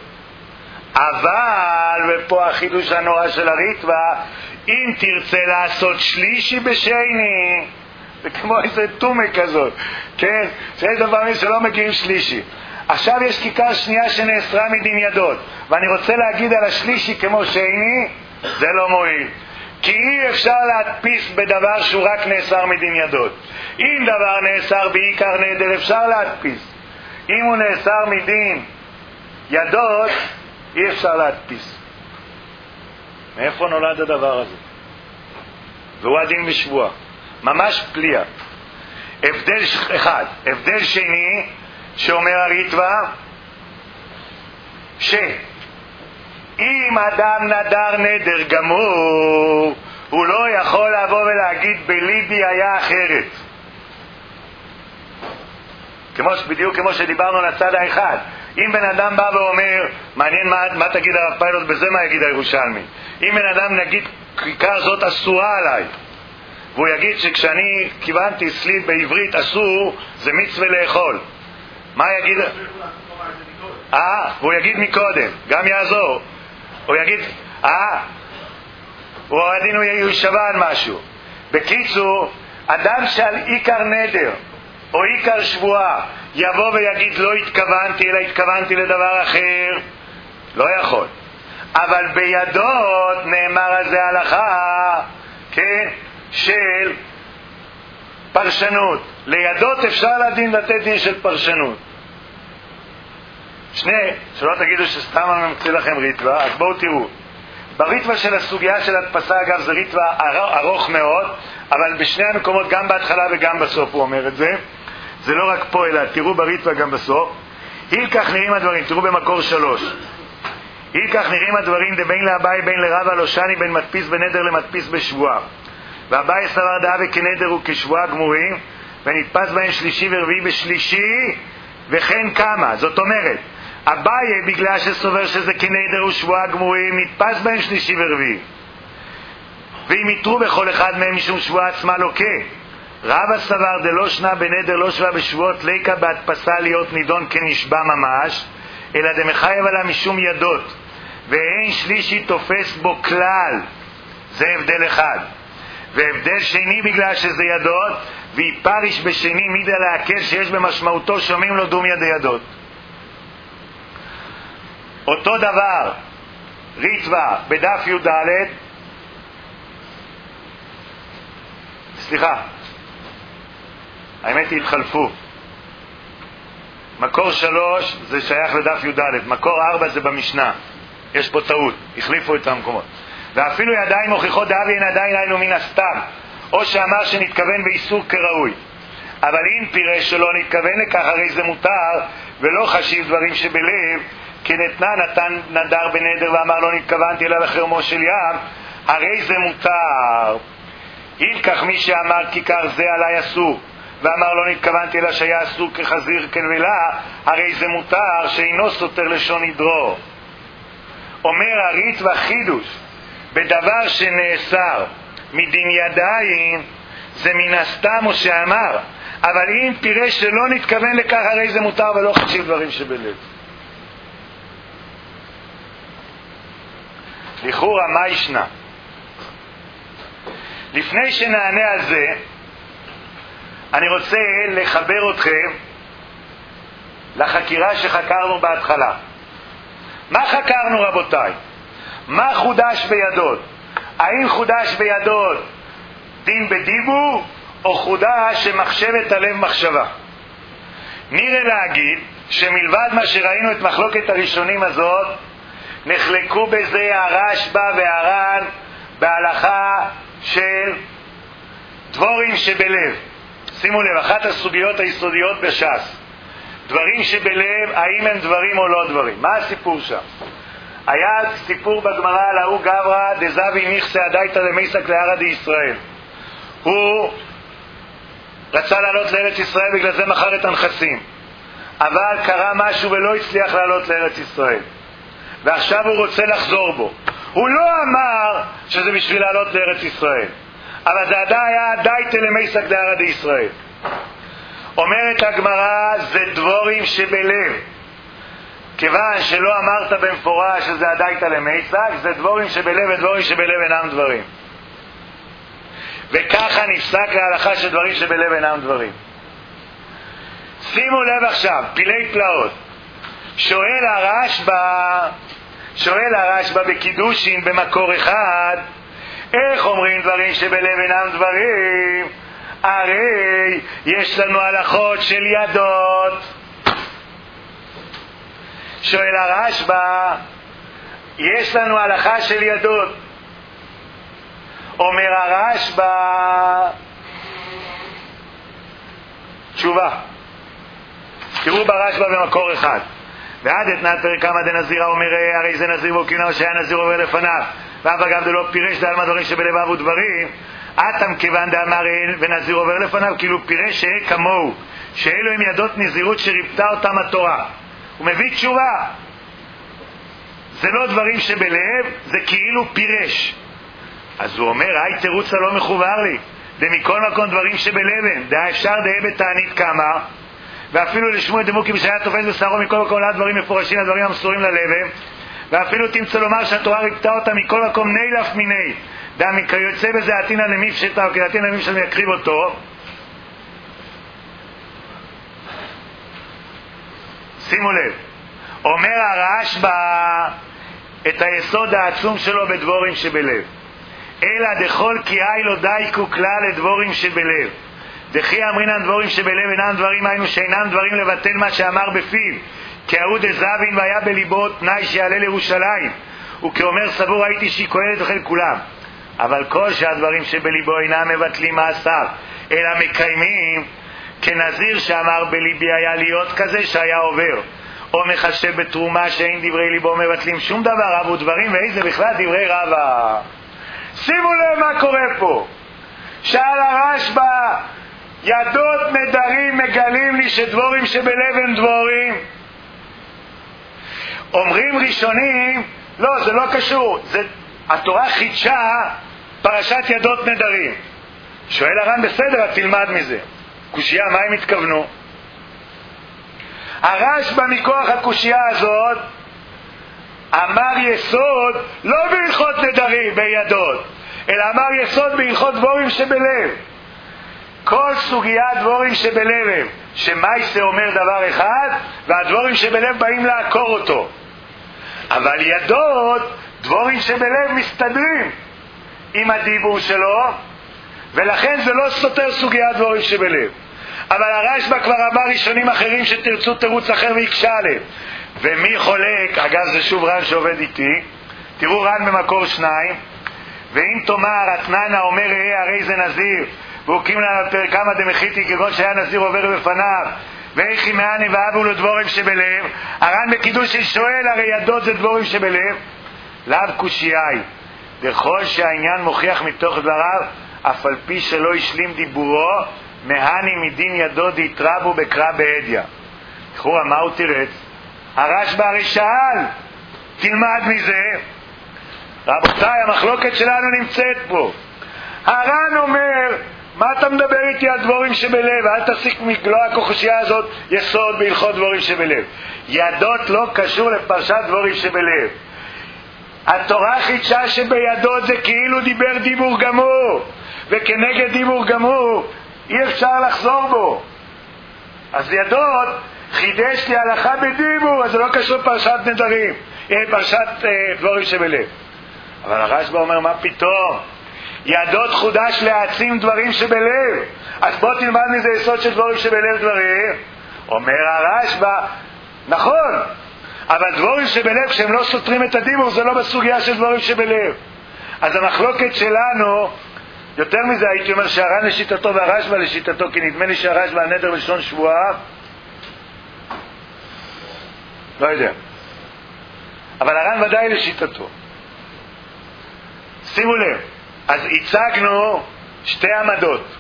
אבל, ופה החידוש הנורא של הריטב"א, אם תרצה לעשות שלישי בשני, זה כמו איזה תומה כזאת, כן? שיש דברים שלא מגיעים שלישי. עכשיו יש כיכר שנייה שנאסרה מדין ידות, ואני רוצה להגיד על השלישי כמו שני, זה לא מועיל. כי אי אפשר להדפיס בדבר שהוא רק נאסר מדין ידות. אם דבר נאסר בעיקר נדר אפשר להדפיס. אם הוא נאסר מדין ידות אי אפשר להדפיס. מאיפה נולד הדבר הזה? והוא הדין בשבוע. ממש פליאה. הבדל אחד. הבדל שני שאומר הריטב"א, שאם אדם נדר נדר גמור, הוא לא יכול לבוא ולהגיד בליבי היה אחרת. בדיוק כמו שדיברנו על הצד האחד. אם בן אדם בא ואומר, מעניין מה תגיד הרב פיילוט בזה, מה יגיד הירושלמי. אם בן אדם נגיד כיכר זאת אסורה עליי, והוא יגיד שכשאני כיוונתי סליל בעברית אסור, זה מצווה לאכול, מה יגיד? הוא יגיד מקודם, גם יעזור. הוא יגיד, הוא הדין הוא יישבע על משהו. בקיצור, אדם שעל עיקר נדר או עיקר שבועה יבוא ויגיד לא התכוונתי אלא התכוונתי לדבר אחר, לא יכול. אבל בידות נאמר על זה הלכה, כן, של פרשנות. לידות אפשר לדין לתת דין של פרשנות. שלא תגידו שסתם אני ממציא לכם ריטב"א, אז בואו תראו. בריטב"א של הסוגיה של הדפסה, אגב, זה ריטב"א ארוך מאוד, אבל בשני המקומות, גם בהתחלה וגם בסוף הוא אומר את זה. זה לא רק פה, אלא תראו בריטב"א גם בסוף. הילקח נראים הדברים, תראו במקור 3. הילקח נראים הדברים דבין לאביי בין לרבא לא שני בין מדפיס בנדר למדפיס בשבועה. ואביי סבר דעה וכנדר הוא כשבועה גמורים, ונתפס בהם שלישי ורביעי בשלישי, וכן כמה. זאת אומרת, אביי בגלל שסובר שזה כנדר ושבועה גמורים, נתפס בהם שלישי ורביעי. ואם יתרו בכל אחד מהם משום שבועה עצמה לוקה. רבא סבר דלא שנה בנדר לא שווה בשבועות ליקה בהדפסה להיות נידון כנשבע ממש, אלא דמחייב עלה משום ידות, ואין שלישי תופס בו כלל. זה הבדל אחד. והבדל שני בגלל שזה ידות, ויפריש בשני מידה להקל שיש במשמעותו שומעים לו דום ידי ידות. אותו דבר ריטב"א בדף י"ד, סליחה, האמת היא התחלפו. מקור 3 זה שייך לדף י"ד, מקור 4 זה במשנה. יש פה טעות, החליפו את המקומות. ואפילו ידיים מוכיחות דאבי אין עדיין היינו מן הסתם, או שאמר שנתכוון באיסור כראוי. אבל אם פירש שלא נתכוון לכך, הרי זה מותר, ולא חשיב דברים שבלב, כי נתן נדר בנדר ואמר לא נתכוונתי אלא לחרמו של ים, הרי זה מותר. הילקח מי שאמר כיכר זה עליי אסור, ואמר לא נתכוונתי אלא שהיה אסור כחזיר כנבלה, הרי זה מותר שאינו סותר לשון ידרו. אומר הריטב"א חידוש, בדבר שנאסר מדין ידיים זה מן הסתם או שאמר, אבל אם פירש שלא נתכוון לכך הרי זה מותר ולא חשיב דברים שבלב. לכאורה מה ישנה? לפני שנענה על זה אני רוצה לחבר אתכם לחקירה שחקרנו בהתחלה. מה חקרנו רבותיי? מה חודש בידות? האם חודש בידות דין בדיבור או חודש שמחשבת הלב מחשבה? נראה להגיד שמלבד מה שראינו את מחלוקת הראשונים הזאת, נחלקו בזה הרשב"א והר"ן בהלכה של דבורים שבלב. שימו לב, אחת הסוגיות היסודיות בש"ס, דברים שבלב, האם הם דברים או לא דברים. מה הסיפור שם? היה סיפור בגמרא על ההוא גברא דזבי נכסה הדייתא למייסק להרא דישראל. הוא רצה לעלות לארץ ישראל, בגלל זה מכר את הנכסים, אבל קרה משהו ולא הצליח לעלות לארץ ישראל, ועכשיו הוא רוצה לחזור בו. הוא לא אמר שזה בשביל לעלות לארץ ישראל, אבל זה היה דייתא למייסק להרא דישראל. אומרת הגמרא, זה דבורים שבלב. כיוון שלא אמרת במפורש שזה הדייתא למייסק, זה דבורים שבלב, ודבורים שבלב אינם דברים. וככה נפסק להלכה של דברים שבלב אינם דברים. שימו לב עכשיו, פילי פלאות. שואל הרשב"א, שואל הרשב"א בקידושין במקור אחד, איך אומרים דברים שבלב אינם דברים? הרי יש לנו הלכות של ידות. שואל הרשב"א, יש לנו הלכה של ידות. אומר הרשב"א, תשובה. תראו ברשב"א במקור אחד. ועד אתנת פרק כמה דנזירה אומר, הרי זה נזיר בוקינה שהיה נזיר עובר לפניו, ואף אגב דלא פירש דעלמא דברים שבלבב ודברים, אתם כיוון דאמר אין ונזיר עובר לפניו, כאילו פירש שאין כמוהו, שאלו הם ידות נזירות שריפתה אותם התורה. הוא מביא תשובה. זה לא דברים שבלב, זה כאילו פירש. אז הוא אומר, היי תירוץ לא מחובר לי, דמכל מקום דברים שבלב הם, דעה אפשר דעה בתענית כמה, ואפילו לשמוע את דמוקי בשהיה תופס בשרו מכל מקום לדברים מפורשים, לדברים המסורים ללבם, ואפילו תמצא לומר שהתורה ריפתה אותה מכל מקום נילף מיני, דעה כיוצא בזה עתינא למפשטה, או כדעתינא למפשטה יקריב אותו. שימו לב, אומר הרשב"א את היסוד העצום שלו בדבורים שבלב, אלא דכל כי אי לא דייקו כלל לדבורים שבלב, דכי אמרינן דבורים שבלב אינם דברים, היינו שאינם דברים לבטל מה שאמר בפיו, כאהוד דזבין והיה בליבו תנאי שיעלה לירושלים, וכאומר סבור הייתי שהיא כהנת אוכל כולם. אבל כל שהדברים שבליבו אינם מבטלים מעשיו אלא מקיימים, כנזיר שאמר בליבי היה להיות כזה שהיה עובר, או מחשב בתרומה שאין דברי ליבו מבטלים שום דבר, רבו דברים, ואיזה בכלל דברי רבה. שימו לב מה קורה פה. שאל הרשב"א, ידות נדרים מגלים לי שדבורים שבלב הם דבורים. אומרים ראשונים, לא, זה לא קשור, התורה חידשה פרשת ידות נדרים. שואל הר"ן, בסדר, תלמד מזה. קושייה, מה הם התכוונו? הרשב"א מכוח הקושייה הזאת אמר יסוד לא בהלכות נדרים בידות, אלא אמר יסוד בהלכות דבורים שבלב. כל סוגיית דבורים שבלב הם שמייסה אומר דבר אחד, והדבורים שבלב באים לעקור אותו. אבל ידות, דבורים שבלב מסתדרים עם הדיבור שלו, ולכן זה לא סותר סוגיית דבורים שבלב. אבל הרשב"א כבר אמר ראשונים אחרים שתרצו תירוץ אחר ויקשה עליהם. ומי חולק? אגב, זה שוב רן שעובד איתי. תראו רן במקור 2. ואם תאמר התננה אומר הרי זה נזיר, והוקים לה פרק כמה דמחיתי כגון שהיה נזיר עובר בפניו, ואיכי מעני ואבו לו דבורים שבלב. הר"ן בקידוש שואל, הרי ידות זה דבורים שבלב? לאו קושייי, דכל שהעניין מוכיח מתוך דבריו, אף על פי שלא השלים דיבורו, מהני מדין ידו דהתרבו בקרא בהדיא. תראו, מה הוא תירץ? הרשב"א הרי שאל, תלמד מזה. רבותיי, המחלוקת שלנו נמצאת פה. הר"ן אומר, מה אתה מדבר איתי על דבורים שבלב? אל תסיק מגלוע הקושיה הזאת יסוד בהלכות דבורים שבלב. ידות לא קשור לפרשת דבורים שבלב. התורה חידשה שבידות זה כאילו דיבר דיבור גמור, וכנגד דיבור גמור אי אפשר לחזור בו. אז ידות חידש לי הלכה בדיבור, אז זה לא קשור לפרשת נדרים, פרשת דבורים שבלב. אבל הרשב"א אומר, מה פתאום? ידות חודש להעצים דברים שבלב, אז בוא תלמד מזה יסוד של דברים שבלב דברים. אומר הרשב"א, נכון, אבל דברים שבלב כשהם לא סותרים את הדיבור זה לא בסוגיה של דברים שבלב. אז המחלוקת שלנו, יותר מזה הייתי אומר שהר"ן לשיטתו והרשב"א לשיטתו, כי נדמה לי שהרשב"א הנדר לשון שבועה, לא יודע, אבל הר"ן ודאי לשיטתו. שימו לב, אז הצגנו שתי עמדות.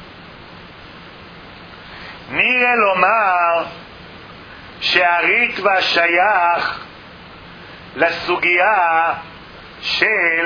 נראה לומר שהריטב"א שייך לסוגיה של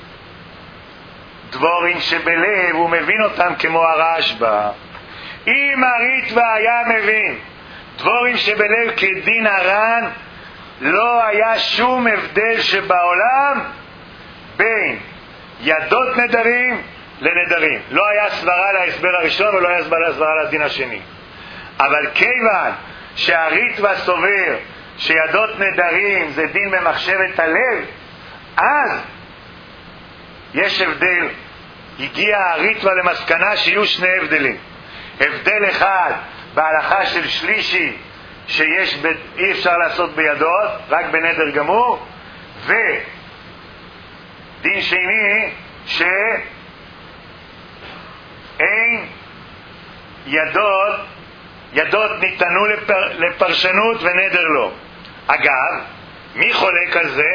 דבורים שבלב, הוא מבין אותם כמו הרשב"א. אם הריטב"א היה מבין דבורים שבלב כדין הר"ן, לא היה שום הבדל שבעולם בין ידות נדרים לנדרים. לא היה סברה להסבר הראשון ולא היה סברה לדין השני. אבל כיוון שהריטב"א סובר שידות נדרים זה דין במחשבת הלב, אז יש הבדל. הגיע הריטווה למסקנה שיהיו שני הבדלים. הבדל אחד בהלכה של שלישי, אי אפשר לעשות בידות, רק בנדר גמור, ודין שני שאין ידות ניתנו לפרשנות ונדר לא. אגב, מי חולק על זה?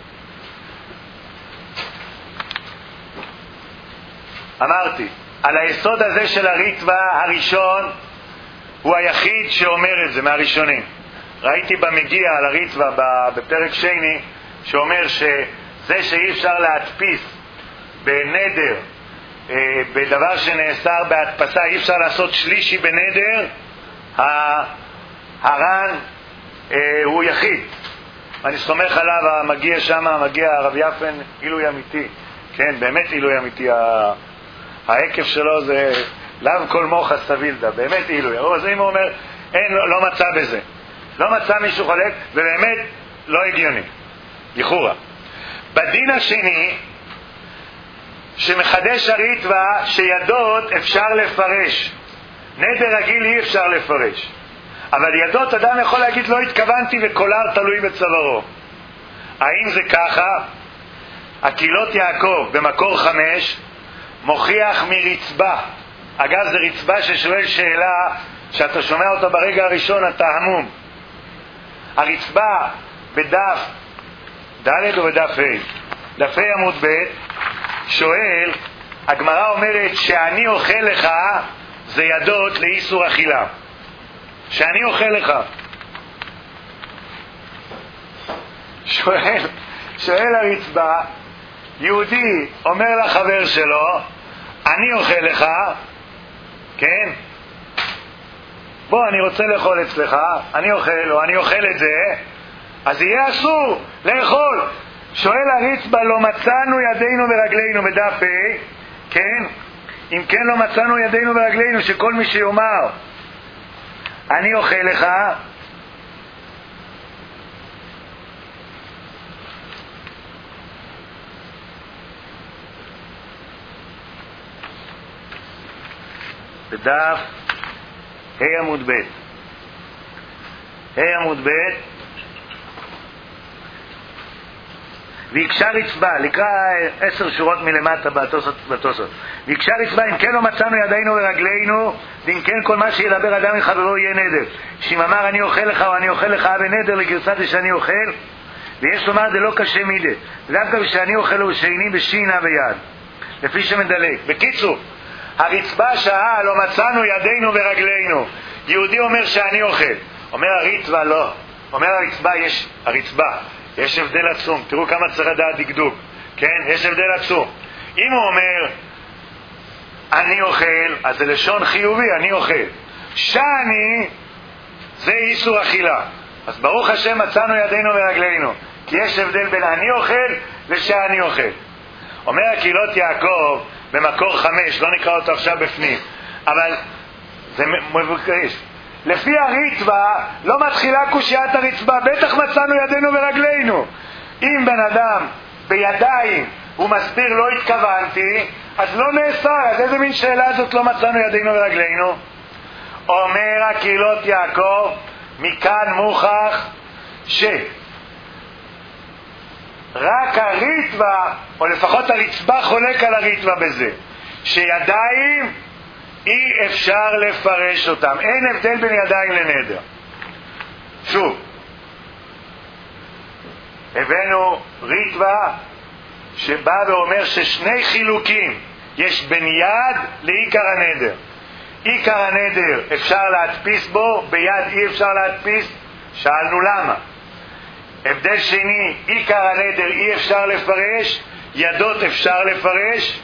אמרתי, על היסוד הזה של הריטווה הראשון הוא היחיד שאומר את זה מהראשונים. ראיתי במגיע על הריטווה בפרק שני שאומר שזה שאי אפשר להדפיס בנדר, בדבר שנאסר בהדפסה, אי אפשר לעשות שלישי בנדר, הר"ן הוא יחיד. אני סומך עליו, המגיע שם, המגיע הרב יפן, עילוי אמיתי. כן, באמת עילוי אמיתי. העקב שלו זה לאו כל מוחה סבילדה, באמת עילוי. אז אם הוא אומר, לא מצא בזה. לא מצא מישהו חולק, ובאמת לא הגיוני. לכאורה. בדין השני, שמחדש הריטווה, שידות אפשר לפרש. נדר רגיל אי אפשר לפרש. אבל ידות אדם יכול להגיד לא התכוונתי וקולר תלוי בצווארו. האם זה ככה? הקהילות יעקב במקור 5 מוכיח מרצבה. אגב, זה רצבה ששואל שאלה שאתה שומע אותה ברגע הראשון אתה המום. הרצבה בדף ד' ובדף ה', דף ה' עמוד ב', שואל, הגמרא אומרת שאני אוכל לך זה ידות לאיסור אכילה. שאני אוכל לך. שואל הרצבה, יהודי אומר לחבר שלו, אני אוכל לך, כן? בוא, אני רוצה לאכול אצלך, אני אוכל, או אני אוכל את זה, אז יהיה אסור לאכול. שואל הרצבה, לא מצאנו ידינו ורגלינו בדף ה', כן? אם כן לא מצאנו ידינו ורגלינו, שכל מי שיאמר, אני אוכל לך, בדף ה' עמוד ב', ה' עמוד ב', ויקשה רצבה, לקרא 10 שורות מלמטה בתוספות. ויקשה רצבה, אם כן לא מצאנו ידינו ורגלינו, ואם כן כל מה שידבר אדם מחברו יהיה נדר. שאם אמר אני אוכל לך או אני אוכל לך בנדר לגרסת שאני אוכל, ויש לומר זה לא קשה מידי. דווקא כשאני אוכל הוא שאיני בשינה ויד, לפי שמדלק. בקיצור, הרצבה שעה לא מצאנו ידינו ורגלינו. יהודי אומר שאני אוכל. אומר הריטווה לא. אומר הרצבה, יש הבדל עצום. תראו כמה צריך לדעת דקדוק. כן? יש הבדל עצום. אם הוא אומר אני אוכל, אז זה לשון חיובי, אני אוכל. שאני, זה איסור אכילה. אז ברוך השם מצאנו ידינו ורגלינו. כי יש הבדל בין אני אוכל ושאני אוכל. אומר הקהילות יעקב במקור 5, לא נקרא אותו עכשיו בפנים, אבל זה מבוקש. לפי הריטווה לא מתחילה קושיית הרצבה, בטח מצאנו ידינו ורגלינו. אם בן אדם בידיים הוא מסביר לא התכוונתי, אז לא נאסר. אז איזה מין שאלה זאת לא מצאנו ידינו ורגלינו? אומר הקהילות יעקב, מכאן מוכח רק הריטווה, או לפחות הרצבה חולק על הריטווה בזה, שידיים אי אפשר לפרש אותם. אין הבדל בין ידיים לנדר. שוב, הבאנו ריטווה שבא ואומר ששני חילוקים יש בין יד לעיקר הנדר. עיקר הנדר אפשר להדפיס בו, ביד אי אפשר להדפיס. שאלנו למה. הבדל שני, עיקר הנדר אי אפשר לפרש, ידות אפשר לפרש,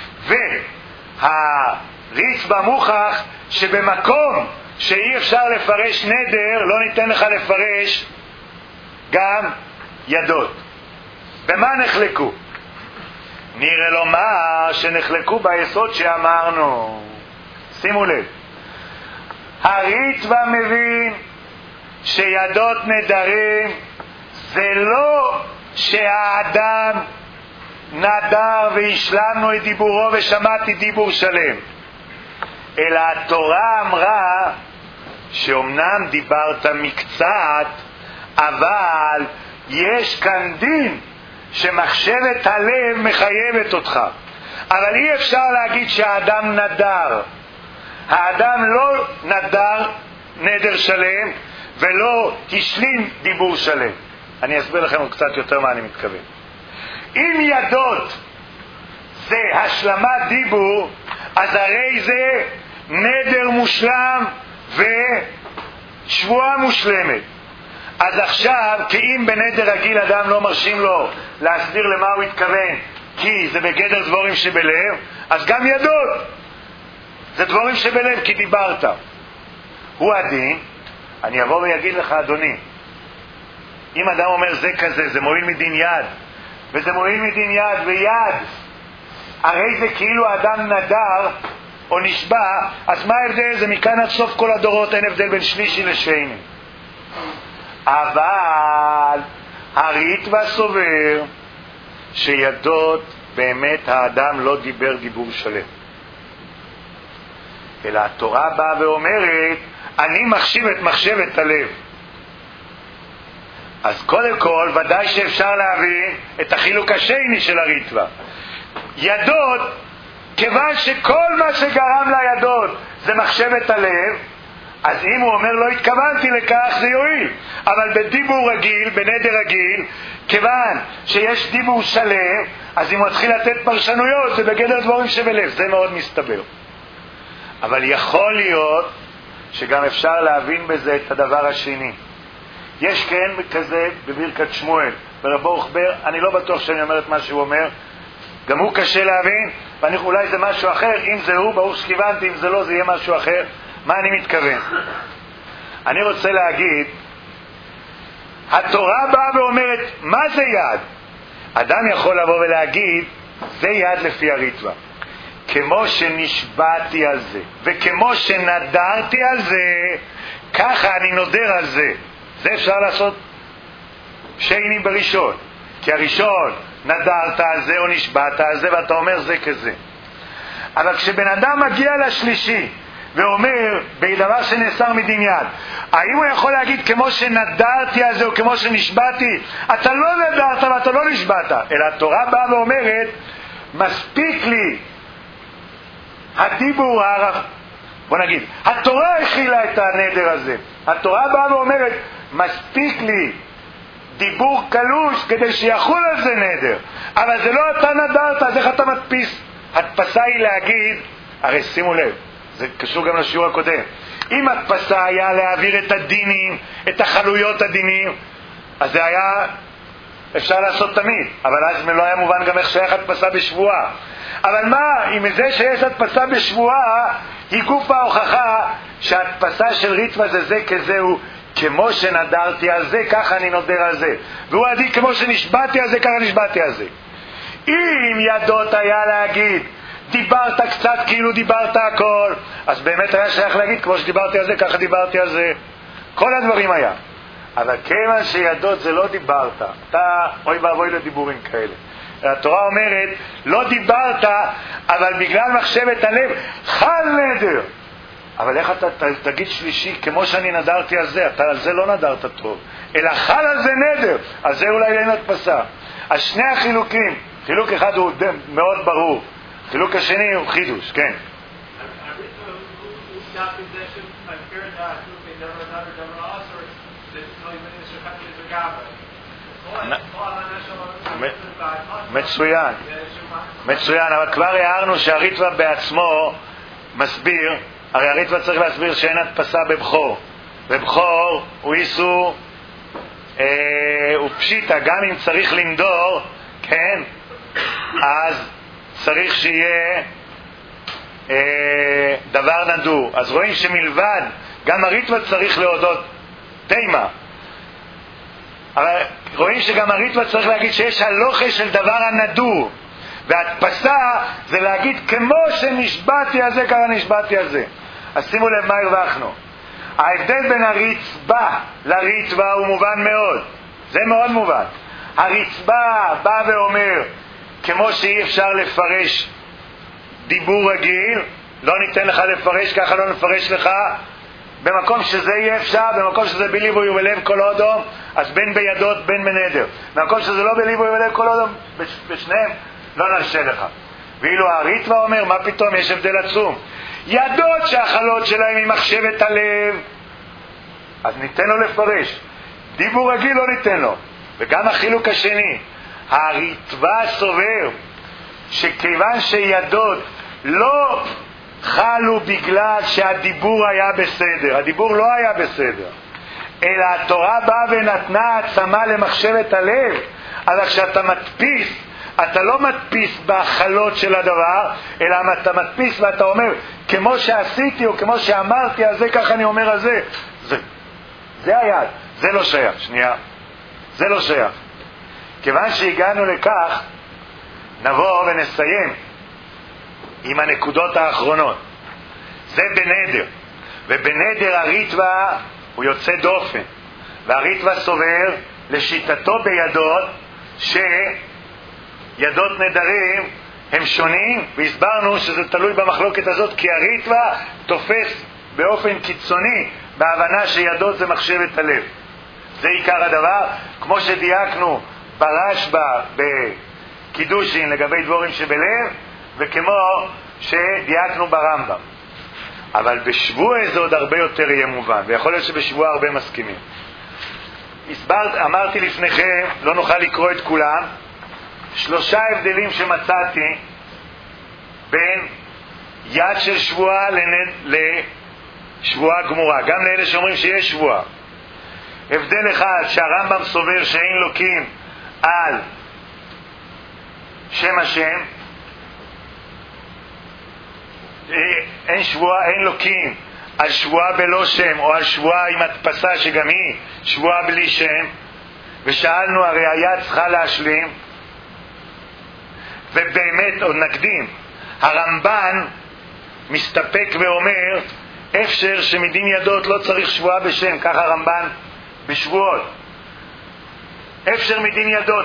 והריצבה מוכח שבמקום שאי אפשר לפרש נדר, לא ניתן לך לפרש גם ידות. במה נחלקו? נראה לומר שנחלקו ביסוד שאמרנו. שימו לב, הריצבה מבין שידות נדרים זה לא שהאדם נדר והשלמנו את דיבורו ושמעתי דיבור שלם, אלא התורה אמרה שאומנם דיברת מקצת, אבל יש כאן דין שמחשבת הלב מחייבת אותך. אבל אי אפשר להגיד שהאדם נדר. האדם לא נדר נדר שלם ולא השלים דיבור שלם. אני אסביר לכם עוד קצת יותר מה אני מתכוון. אם ידות זה השלמת דיבור, אז הרי זה נדר מושלם ושבועה מושלמת. אז עכשיו, כי אם בנדר רגיל אדם לא מרשים לו להסביר למה הוא התכוון, כי זה בגדר דבורים שבלב, אז גם ידות זה דבורים שבלב, כי דיברת. הוא הדין. אני אבוא ויגיד לך, אדוני, אם אדם אומר זה כזה, זה מועיל מדין יד, וזה מועיל מדין יד ויד, הרי זה כאילו האדם נדר או נשבע, אז מה ההבדל? זה מכאן עד סוף כל הדורות אין הבדל בין שלישי לשני. אבל הריטב"א סובר שידות באמת האדם לא דיבר דיבור שלם, אלא התורה באה ואומרת אני מחשיב את מחשבת הלב. אז קודם כל ודאי שאפשר להבין את החילוק השני של הריטב"א. ידות, כיוון שכל מה שגרם לידות זה מחשבת הלב, אז אם הוא אומר לא התכוונתי לכך זה יועיל. אבל בדיבור רגיל, בנדר רגיל, כיוון שיש דיבור שלם, אז אם הוא מתחיל לתת פרשנויות זה בגדר דבורים שבלב. זה מאוד מסתבר. אבל יכול להיות שגם אפשר להבין בזה את הדבר השני. יש כן כזה בברכת שמואל ברב ברוך בר, אני לא בטוח שאני אומר את מה שהוא אומר, גם הוא קשה להבין, ואולי זה משהו אחר. אם זה הוא, ברוך שכיוונתי, אם זה לא, זה יהיה משהו אחר. מה אני מתכוון? אני רוצה להגיד, התורה באה ואומרת מה זה יד. אדם יכול לבוא ולהגיד זה יד לפי הריטב"א, כמו שנשבעתי על זה וכמו שנדרתי על זה, ככה אני נודר על זה. זה אפשר לעשות שני בראשון, כי הראשון נדרת על זה או נשבעת על זה ואתה אומר זה כזה. אבל כשבן אדם מגיע לשלישי ואומר בדבר שנאסר מדין יד, האם הוא יכול להגיד כמו שנדרתי על זה או כמו שנשבעתי? אתה לא נדרת ואתה לא נשבעת, אלא התורה באה ואומרת מספיק לי הדיבור הרב. בוא נגיד, התורה הכילה את הנדר הזה. התורה באה ואומרת מספיק לי דיבור קלוש כדי שיחול על זה נדר, אבל זה לא אתה נדרת, אז איך אתה מדפיס? הדפסה היא להגיד, הרי שימו לב, זה קשור גם לשיעור הקודם, אם הדפסה היה להעביר את הדינים, את החלויות הדינים, אז זה היה אפשר לעשות תמיד, אבל אז לא היה מובן גם איך שייך הדפסה בשבועה. אבל מה, אם זה שיש הדפסה בשבועה היא גוף ההוכחה שההדפסה של ריטב"א זה כזהו, כמו שנדרתי על זה ככה אני נודר על זה, והוא עדיף כמו שנשבעתי על זה ככה נשבעתי על זה. אם ידות היה להגיד דיברת קצת כאילו דיברת הכל, אז באמת היה שייך להגיד כמו שדיברתי על זה ככה דיברתי על זה, כל הדברים היה. אבל כיוון שידות זה לא דיברת, אתה אוי ואבוי לדיבורים כאלה. התורה אומרת לא דיברת, אבל בגלל מחשבת הלב חל נדר. אבל איך אתה תגיד שלישי כמו שאני נדרתי על זה? אתה על זה לא נדרת טוב, אלא חל על זה נדר, על זה אולי אין הדפסה. אז שני החילוקים, חילוק אחד הוא מאוד ברור, חילוק השני הוא חידוש. כן, מצוין, מצוין. אבל כבר הערנו שהריטב"א בעצמו מסביר, הרי הריטב"א צריך להסביר שאין הדפסה בבחור, ובחור הוא איסור הוא פשיטה, גם אם צריך לנדור, כן, אז צריך שיהיה דבר נדור. אז רואים שמלבד גם הריטב"א צריך להודות תימה, אבל רואים שגם הריטב"א צריך להגיד שיש הלוכה של דבר הנדור, והדפסה זה להגיד כמו שנשבעתי על זה ככה נשבעתי על זה. אז שימו לב מה הרווחנו. ההבדל בין הרצבה לריטווה הוא מובן מאוד, זה מאוד מובן. הרצבה בא ואומר, כמו שאי אפשר לפרש דיבור רגיל, לא ניתן לך לפרש, ככה לא נפרש לך. במקום שזה יהיה אפשר, במקום שזה בליבוי ובלב כל אודום, אז בין בידות בין בנדר. במקום שזה לא בליבוי ובלב כל אודום, בשניהם לא נרשה לך. ואילו הריטווה אומר, מה פתאום, יש הבדל עצום. ידות שהחלות שלהם היא מחשבת הלב, אז ניתן לו לפרש. דיבור רגיל לא ניתן לו. וגם החילוק השני, הריטווה סובר שכיוון שידות לא חלו בגלל שהדיבור היה בסדר, הדיבור לא היה בסדר, אלא התורה באה ונתנה עצמה למחשבת הלב. אז כשאתה מדפיס, אתה לא מדפיס בהחלות של הדבר, אלא אתה מדפיס ואתה אומר, כמו שעשיתי או כמו שאמרתי על זה, ככה אני אומר על זה. זה היד, זה לא שייך. שנייה, זה לא שייך. כיוון שהגענו לכך, נבוא ונסיים עם הנקודות האחרונות. זה בנדר, ובנדר הריטווה הוא יוצא דופן, והריטווה סובר לשיטתו בידות שידות נדרים הם שונים, והסברנו שזה תלוי במחלוקת הזאת, כי הריטווה תופס באופן קיצוני בהבנה שידות זה מחשבת הלב. זה עיקר הדבר, כמו שדייקנו ברשב"א בקידושין לגבי דבורים שבלב, וכמו שדייקנו ברמב"ם. אבל בשבוע זה עוד הרבה יותר יהיה מובן, ויכול להיות שבשבוע הרבה מסכימים. אמרתי לפניכם, לא נוכל לקרוא את כולם, 3 הבדלים שמצאתי בין יד של שבועה לשבועה גמורה, גם לאלה שאומרים שיש שבועה. הבדל אחד, שהרמב"ם סובר שאין לוקים על שם השם, אין שבועה, אין לוקים על שבועה בלא שם, או על שבועה עם הדפסה שגם היא שבועה בלי שם. ושאלנו, הרי היד צריכה להשלים, ובאמת עוד נקדים, הרמב"ן מסתפק ואומר אפשר שמדין ידות לא צריך שבועה בשם, ככה הרמב"ן בשבועות, אפשר מדין ידות,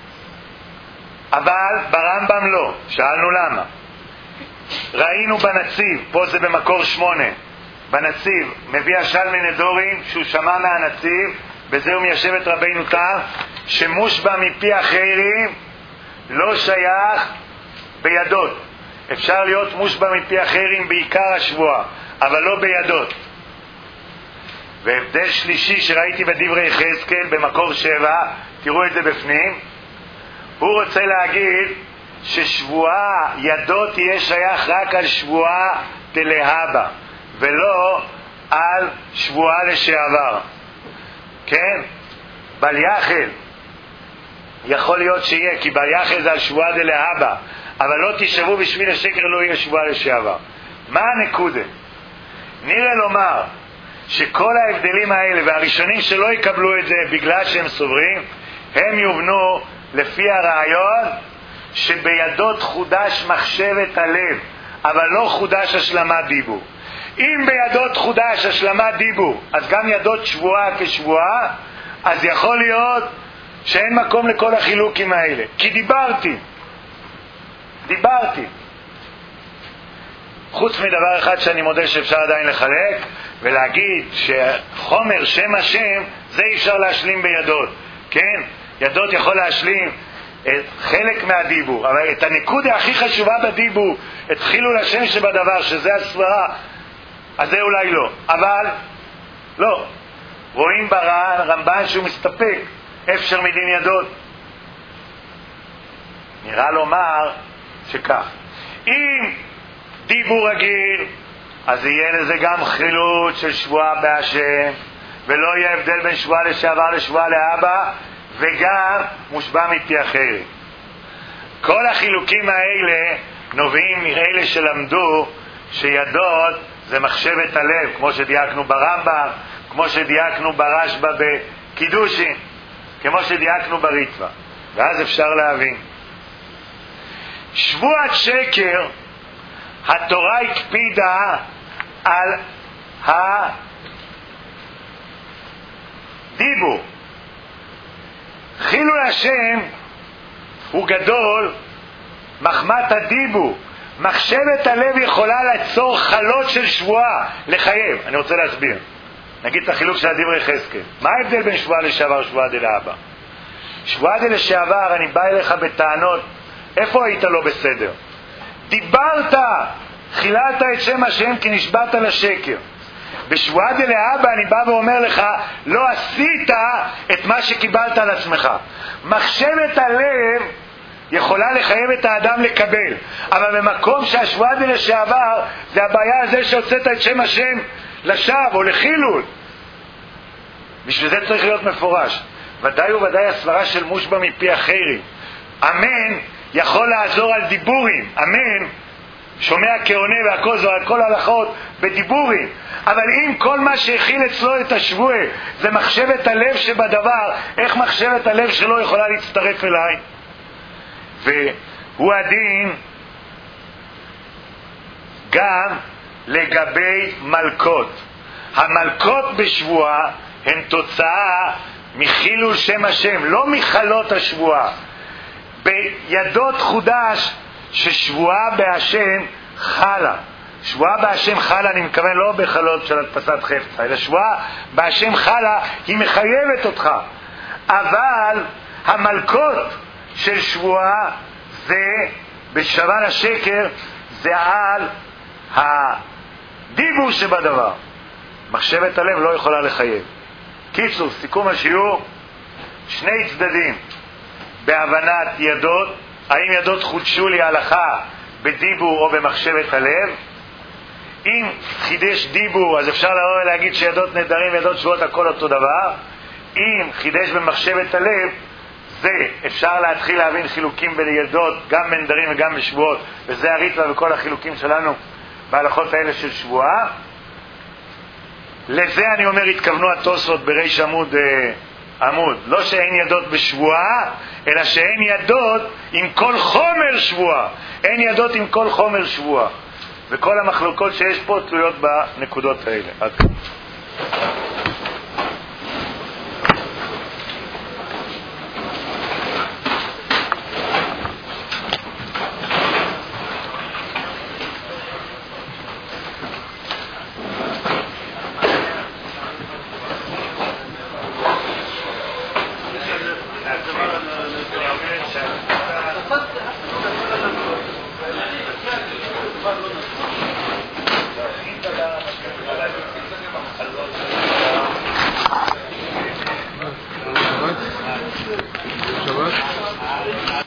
אבל ברמב"ם לא. שאלנו למה. ראינו בנציב, פה זה במקור 8, בנציב מביא השלמי נדורים שהוא שמע מהנציב, בזה הוא מיישב את רבינו תם, שמושבע מפי אחרים לא שייך בידות. אפשר להיות מושבע מפי אחרים בעיקר השבועה, אבל לא בידות. והבדל שלישי שראיתי בדברי יחזקאל במקור 7, תראו את זה בפנים, הוא רוצה להגיד ששבועה ידות תהיה שייך רק על שבועה דלהבא, ולא על שבועה לשעבר. כן? בל יחל יכול להיות שיהיה, כי בל יחל זה על שבועה דלהבא, אבל לא תשבו בשביל השקר, לא יהיה שבועה לשעבר. מה הנקודה? נראה לומר שכל ההבדלים האלה, והראשונים שלא יקבלו את זה בגלל שהם סוברים, הם יובנו לפי הרעיון שבידות חודש מחשבת הלב, אבל לא חודש השלמת דיבור. אם בידות חודש השלמת דיבור, אז גם ידות שבועה כשבועה, אז יכול להיות שאין מקום לכל החילוקים האלה. כי דיברתי. חוץ מדבר אחד שאני מודה שאפשר עדיין לחלק, ולהגיד שחומר שם השם, זה אי אפשר להשלים בידות. כן? ידות יכול להשלים את חלק מהדיבור, אבל את הנקודה הכי חשובה בדיבור, את חילול השם שבדבר, שזה הסברה, אז זה אולי לא. אבל לא. רואים ברמב"ן שהוא מסתפק, אפשר מדין ידות. נראה לומר שכך. אם דיבור רגיל, אז יהיה לזה גם חילוט של שבועה בהשם, ולא יהיה הבדל בין שבועה לשעבר לשבועה לאבא, וגם מושבע מפי אחרים. כל החילוקים האלה נובעים מאלה שלמדו שידות זה מחשבת הלב, כמו שדייקנו ברמב"ם, כמו שדייקנו ברשב"א בקידושין, כמו שדייקנו בריטווה. ואז אפשר להבין. שבועת שקר, התורה הקפידה על דיבור. חילול השם הוא גדול, מחמת הדיבור. מחשבת הלב יכולה ליצור חלות של שבועה, לחייב. אני רוצה להסביר. נגיד את החילוק של הדברי יחזקאל. מה ההבדל בין שבועה לשעבר ושבועה דלעבר? שבועה דלשעבר, אני בא אליך בטענות, איפה היית לא בסדר? דיברת, חיללת את שם השם כי נשבעת לשקר. בשבועה דלעבר אני בא ואומר לך, לא עשית את מה שקיבלת על עצמך. מחשבת הלב יכולה לחייב את האדם לקבל, אבל במקום שהשבועה דלשעבר זה הבעיה הזה שהוצאת את שם השם לשווא או לחילול. בשביל זה צריך להיות מפורש. ודאי וודאי הסברה של מושבע מפי אחרים. אמן יכול לעזור על דיבורים, אמן שומע כעונה והכל זו על כל הלכות בדיבורים, אבל אם כל מה שהכיל אצלו את השבועה זה מחשבת הלב שבדבר, איך מחשבת הלב שלו יכולה להצטרף אליי? והוא הדין גם לגבי מלכות. המלכות בשבועה הן תוצאה מחילול שם השם, לא מחלות השבועה. בידות חודש ששבועה בהשם חלה. שבועה בהשם חלה, אני מכוון לא בחלות של הדפסת חפצה, אלא שבועה בהשם חלה, היא מחייבת אותך. אבל המלכות של שבועה זה בשבל השקר, זה על הדיבור שבדבר. מחשבת הלב לא יכולה לחייב. קיצור, סיכום השיעור, שני צדדים בהבנת ידות, האם ידות חודשו לי הלכה בדיבור או במחשבת הלב. אם חידש דיבור אז אפשר לבוא ולהגיד שידות נדרים וידות שבועות הכל אותו דבר. אם חידש במחשבת הלב, זה אפשר להתחיל להבין חילוקים בידות, גם בנדרים וגם בשבועות, וזה הריטווה וכל החילוקים שלנו בהלכות האלה של שבועה. לזה אני אומר התכוונו התוספות בריש עמוד, לא שאין ידות בשבועה, אלא שאין ידות עם כל חומר שבועה. אין ידות עם כל חומר שבועה, וכל המחלוקות שיש פה תלויות בנקודות האלה. עד כאן.